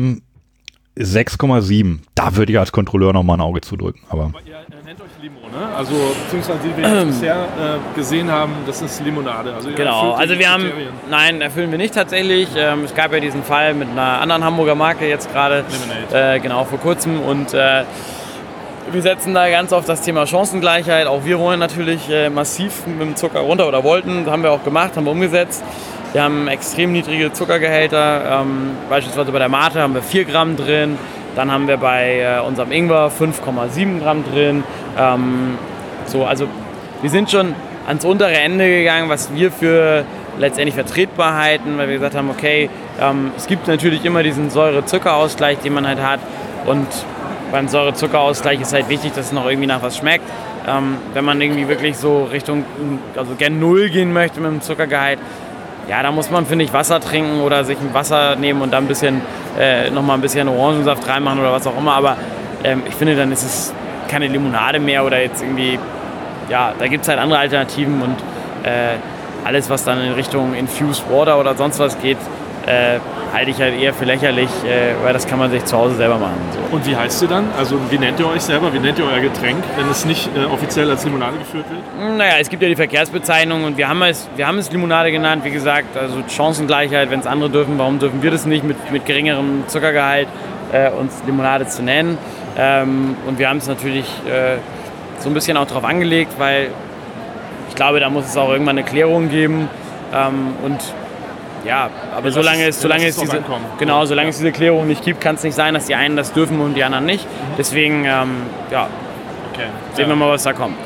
6,7. Da würde ich als Kontrolleur nochmal ein Auge zudrücken. Aber ihr nennt euch Limo, ne? Also beziehungsweise wie wir jetzt bisher gesehen haben, das ist Limonade. Also genau, also erfüllen wir nicht tatsächlich. Es gab ja diesen Fall mit einer anderen Hamburger Marke jetzt gerade, genau, vor kurzem und wir setzen da ganz auf das Thema Chancengleichheit. Auch wir wollen natürlich massiv mit dem Zucker runter oder wollten. Das haben wir auch gemacht, haben wir umgesetzt. Wir haben extrem niedrige Zuckergehälter. Beispielsweise bei der Mate haben wir 4 Gramm drin. Dann haben wir bei unserem Ingwer 5,7 Gramm drin. Also wir sind schon ans untere Ende gegangen, was wir für letztendlich vertretbar halten, weil wir gesagt haben, okay, es gibt natürlich immer diesen Säure-Zucker-Ausgleich, den man halt hat. Und beim Säure-Zucker-Ausgleich ist halt wichtig, dass es noch irgendwie nach was schmeckt. Wenn man irgendwie wirklich so Richtung, also gern 0 gehen möchte mit dem Zuckergehalt, ja, da muss man, finde ich, Wasser trinken oder sich ein Wasser nehmen und dann nochmal ein bisschen Orangensaft reinmachen oder was auch immer. Aber ich finde, dann ist es keine Limonade mehr oder jetzt irgendwie, ja, da gibt es halt andere Alternativen und alles, was dann in Richtung Infused Water oder sonst was geht, halte ich halt eher für lächerlich, weil das kann man sich zu Hause selber machen. So. Und wie heißt ihr dann? Also wie nennt ihr euch selber? Wie nennt ihr euer Getränk, wenn es nicht offiziell als Limonade geführt wird? Naja, es gibt ja die Verkehrsbezeichnung und wir haben es Limonade genannt, wie gesagt, also Chancengleichheit, wenn es andere dürfen, warum dürfen wir das nicht mit geringerem Zuckergehalt uns Limonade zu nennen? Und wir haben es natürlich so ein bisschen auch darauf angelegt, weil ich glaube, da muss es auch irgendwann eine Klärung geben und ja, aber solange es diese Klärung nicht gibt, kann es nicht sein, dass die einen das dürfen und die anderen nicht. Deswegen, sehen wir mal, was da kommt.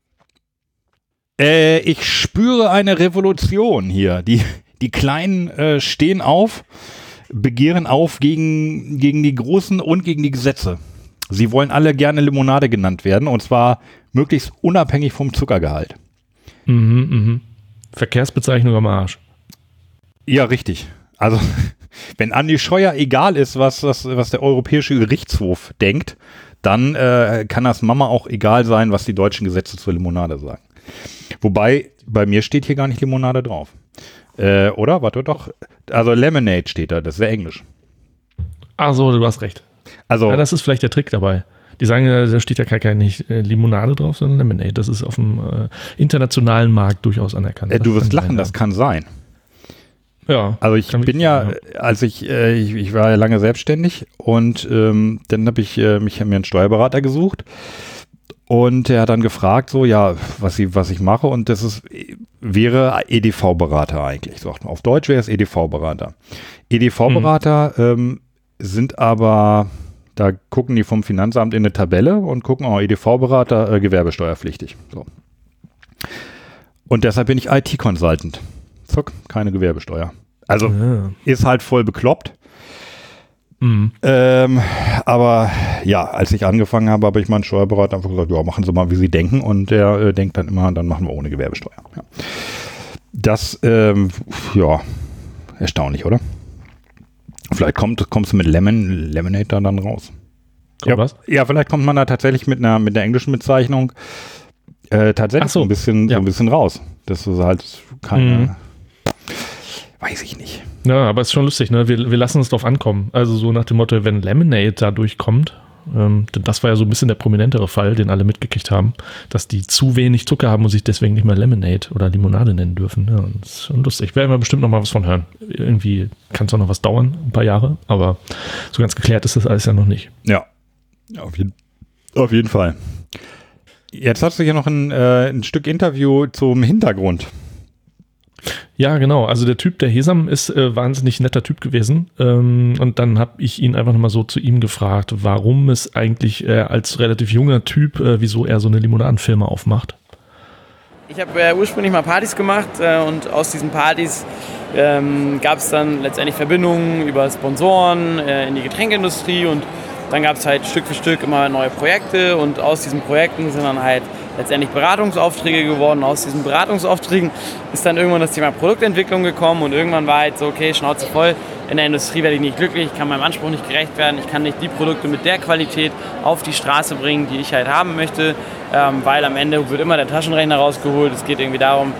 Ich spüre eine Revolution hier. Die Kleinen stehen auf, begehren auf gegen die Großen und gegen die Gesetze. Sie wollen alle gerne Limonade genannt werden und zwar möglichst unabhängig vom Zuckergehalt. Verkehrsbezeichnung am Arsch. Ja, richtig. Also, wenn Andi Scheuer egal ist, was der Europäische Gerichtshof denkt, dann kann das Mama auch egal sein, was die deutschen Gesetze zur Limonade sagen. Wobei, bei mir steht hier gar nicht Limonade drauf. Oder? Warte doch. Also Lemonade steht da, das wäre Englisch. Ach so, du hast recht. Also, ja, das ist vielleicht der Trick dabei. Die sagen, da steht ja nicht Limonade drauf, sondern Lemonade. Das ist auf dem internationalen Markt durchaus anerkannt. Du wirst lachen, das kann sein. Ja. Also ich bin ich war ja lange selbstständig und dann habe ich mir einen Steuerberater gesucht und der hat dann gefragt, so ja, was ich mache und wäre EDV-Berater eigentlich. So, auf Deutsch wäre es EDV-Berater. EDV-Berater sind aber, da gucken die vom Finanzamt in eine Tabelle und gucken auch EDV-Berater gewerbesteuerpflichtig. So. Und deshalb bin ich IT-Consultant. Zuck, keine Gewerbesteuer. Also ist halt voll bekloppt. Aber ja, als ich angefangen habe, habe ich meinen Steuerberater einfach gesagt, ja, machen Sie mal, wie Sie denken. Und der denkt dann immer, dann machen wir ohne Gewerbesteuer. Ja. Das, erstaunlich, oder? Vielleicht kommst du mit Lemonade da dann raus. Was? Ja, vielleicht kommt man da tatsächlich mit einer englischen Bezeichnung tatsächlich so ein bisschen raus. Das ist halt keine... Weiß ich nicht. Ja, aber es ist schon lustig, ne? Wir lassen es drauf ankommen. Also so nach dem Motto, wenn Lemonade da durchkommt, denn das war ja so ein bisschen der prominentere Fall, den alle mitgekriegt haben, dass die zu wenig Zucker haben und sich deswegen nicht mehr Lemonade oder Limonade nennen dürfen. Ja, das ist schon lustig. Werden wir bestimmt noch mal was von hören. Irgendwie kann es auch noch was dauern, ein paar Jahre, aber so ganz geklärt ist das alles ja noch nicht. Ja, auf jeden Fall. Jetzt hast du hier noch ein Stück Interview zum Hintergrund. Ja, genau. Also der Typ, der Hesam, ist wahnsinnig netter Typ gewesen. Und dann habe ich ihn einfach nochmal so zu ihm gefragt, warum es eigentlich als relativ junger Typ, wieso er so eine Limonadenfirma aufmacht. Ich habe ursprünglich mal Partys gemacht und aus diesen Partys gab es dann letztendlich Verbindungen über Sponsoren in die Getränkeindustrie und dann gab es halt Stück für Stück immer neue Projekte und aus diesen Projekten sind dann halt letztendlich Beratungsaufträge geworden. Aus diesen Beratungsaufträgen ist dann irgendwann das Thema Produktentwicklung gekommen und irgendwann war halt so, okay, Schnauze voll, in der Industrie werde ich nicht glücklich, ich kann meinem Anspruch nicht gerecht werden, ich kann nicht die Produkte mit der Qualität auf die Straße bringen, die ich halt haben möchte, weil am Ende wird immer der Taschenrechner rausgeholt, es geht irgendwie darum,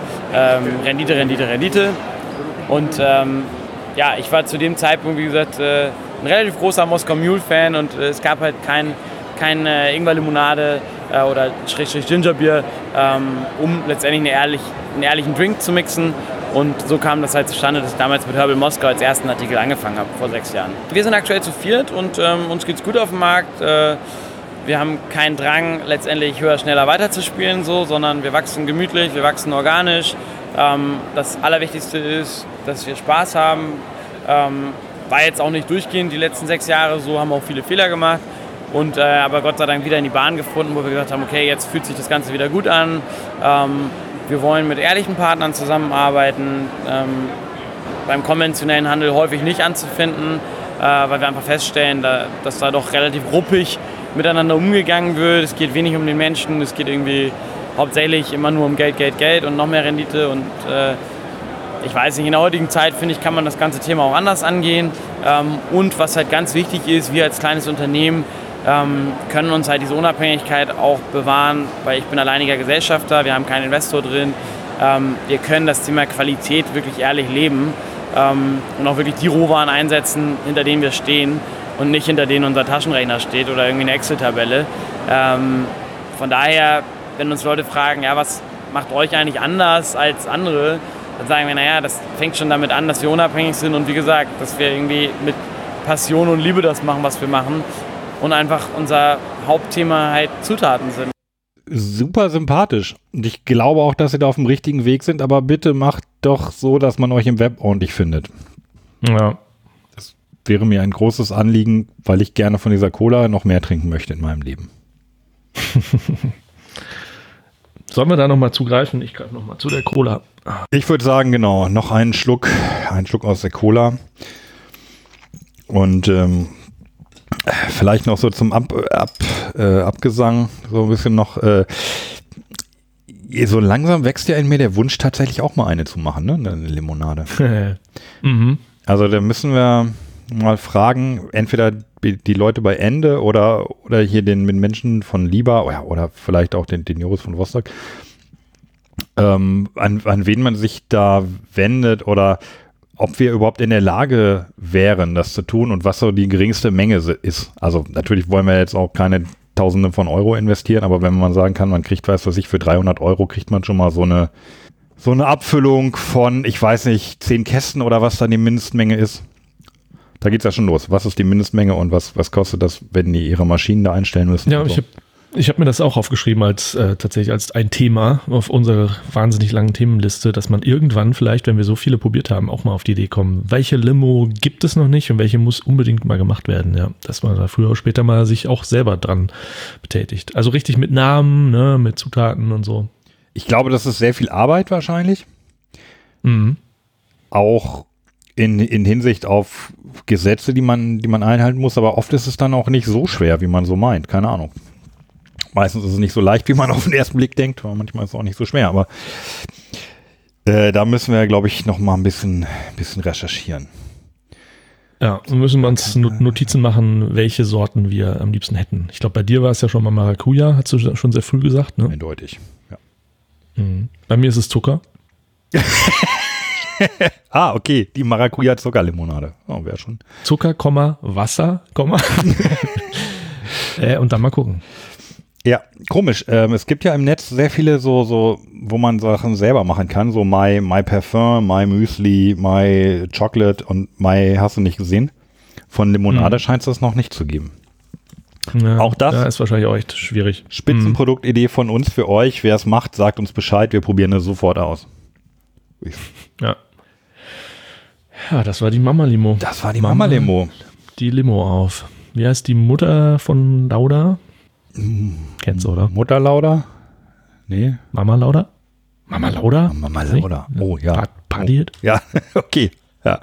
Rendite. Und ich war zu dem Zeitpunkt, wie gesagt, ein relativ großer Moskau Mule-Fan und es gab halt kein Ingwer-Limonade oder Gingerbier, um letztendlich einen ehrlichen Drink zu mixen. Und so kam das halt zustande, dass ich damals mit Herbal Moskau als ersten Artikel angefangen habe, vor 6 Jahren. Wir sind aktuell zu 4 und uns geht's gut auf dem Markt. Wir haben keinen Drang, letztendlich höher, schneller weiterzuspielen, sondern wir wachsen gemütlich, wir wachsen organisch. Das Allerwichtigste ist, dass wir Spaß haben. War jetzt auch nicht durchgehend die letzten 6 Jahre so, haben auch viele Fehler gemacht. Aber Gott sei Dank wieder in die Bahn gefunden, wo wir gesagt haben, okay, jetzt fühlt sich das Ganze wieder gut an. Wir wollen mit ehrlichen Partnern zusammenarbeiten, beim konventionellen Handel häufig nicht anzufinden, weil wir einfach feststellen, dass da doch relativ ruppig miteinander umgegangen wird. Es geht wenig um den Menschen, es geht irgendwie hauptsächlich immer nur um Geld, Geld, Geld und noch mehr Rendite. Und ich weiß nicht, in der heutigen Zeit, finde ich, kann man das ganze Thema auch anders angehen. Und was halt ganz wichtig ist, wir als kleines Unternehmen können uns halt diese Unabhängigkeit auch bewahren, weil ich bin alleiniger Gesellschafter, wir haben keinen Investor drin. Wir können das Thema Qualität wirklich ehrlich leben und auch wirklich die Rohwaren einsetzen, hinter denen wir stehen und nicht hinter denen unser Taschenrechner steht oder irgendwie eine Excel-Tabelle. Von daher, wenn uns Leute fragen, ja, was macht euch eigentlich anders als andere, dann sagen wir, naja, das fängt schon damit an, dass wir unabhängig sind und wie gesagt, dass wir irgendwie mit Passion und Liebe das machen, was wir machen und einfach unser Hauptthema halt Zutaten sind. Super sympathisch. Und ich glaube auch, dass ihr da auf dem richtigen Weg sind, aber bitte macht doch so, dass man euch im Web ordentlich findet. Ja. Das wäre mir ein großes Anliegen, weil ich gerne von dieser Cola noch mehr trinken möchte in meinem Leben. Sollen wir da nochmal zugreifen? Ich greife nochmal zu der Cola. Ich würde sagen, genau, noch einen Schluck aus der Cola. Und vielleicht noch so zum Abgesang, so ein bisschen noch, so langsam wächst ja in mir der Wunsch, tatsächlich auch mal eine zu machen, ne? Eine Limonade. Also da müssen wir mal fragen, entweder die Leute bei Ende oder hier den Menschen von Liba oder vielleicht auch den Joris von Rostock, an wen man sich da wendet oder ob wir überhaupt in der Lage wären, das zu tun und was so die geringste Menge ist. Also natürlich wollen wir jetzt auch keine Tausende von Euro investieren, aber wenn man sagen kann, man kriegt, weiß was ich, für 300 Euro kriegt man schon mal so eine Abfüllung von, ich weiß nicht, 10 Kästen oder was dann die Mindestmenge ist. Da geht's ja schon los. Was ist die Mindestmenge und was kostet das, wenn die ihre Maschinen da einstellen müssen? Ja, so. Ich hab mir das auch aufgeschrieben tatsächlich als ein Thema auf unserer wahnsinnig langen Themenliste, dass man irgendwann vielleicht, wenn wir so viele probiert haben, auch mal auf die Idee kommen, welche Limo gibt es noch nicht und welche muss unbedingt mal gemacht werden, ja. Dass man da früher oder später mal sich auch selber dran betätigt. Also richtig mit Namen, ne, mit Zutaten und so. Ich glaube, das ist sehr viel Arbeit wahrscheinlich. Mhm. Auch in Hinsicht auf Gesetze, die man einhalten muss, aber oft ist es dann auch nicht so schwer, wie man so meint. Keine Ahnung. Meistens ist es nicht so leicht, wie man auf den ersten Blick denkt, aber manchmal ist es auch nicht so schwer. Aber da müssen wir, glaube ich, noch mal ein bisschen recherchieren. Ja, wir müssen uns Notizen machen, welche Sorten wir am liebsten hätten. Ich glaube, bei dir war es ja schon mal Maracuja, hast du schon sehr früh gesagt, ne? Eindeutig, ja. Mhm. Bei mir ist es Zucker. Okay, die Maracuja-Zuckerlimonade. Oh, wäre schon. Zucker, Wasser, und dann mal gucken. Ja, komisch. Es gibt ja im Netz sehr viele so, wo man Sachen selber machen kann. So My Parfum, My Müsli, My Chocolate und My hast du nicht gesehen. Von Limonade scheint es das noch nicht zu geben. Ja, auch das ist wahrscheinlich auch echt schwierig. Spitzenproduktidee von uns für euch. Wer es macht, sagt uns Bescheid. Wir probieren es sofort aus. Ja, das war die Mama-Limo. Das war die Mama-Limo. Die Limo auf. Wie heißt die Mutter von Lauda? Kennst du, oder? Mutter Lauda? Nee. Mama Lauda? Mama Lauda? Mama Lauda. Oh, ja. Pariert? Ja, okay. Ja.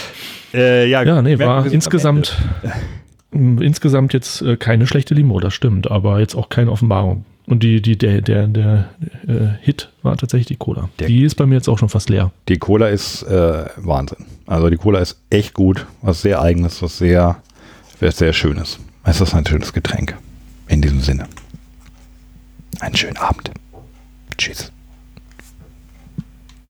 War insgesamt jetzt keine schlechte Limo, das stimmt, aber jetzt auch keine Offenbarung. Und der Hit war tatsächlich die Cola. Die ist bei mir jetzt auch schon fast leer. Die Cola ist Wahnsinn. Also die Cola ist echt gut, was sehr Eigenes, was sehr Schönes. Es ist ein schönes Getränk. In diesem Sinne. Einen schönen Abend. Tschüss.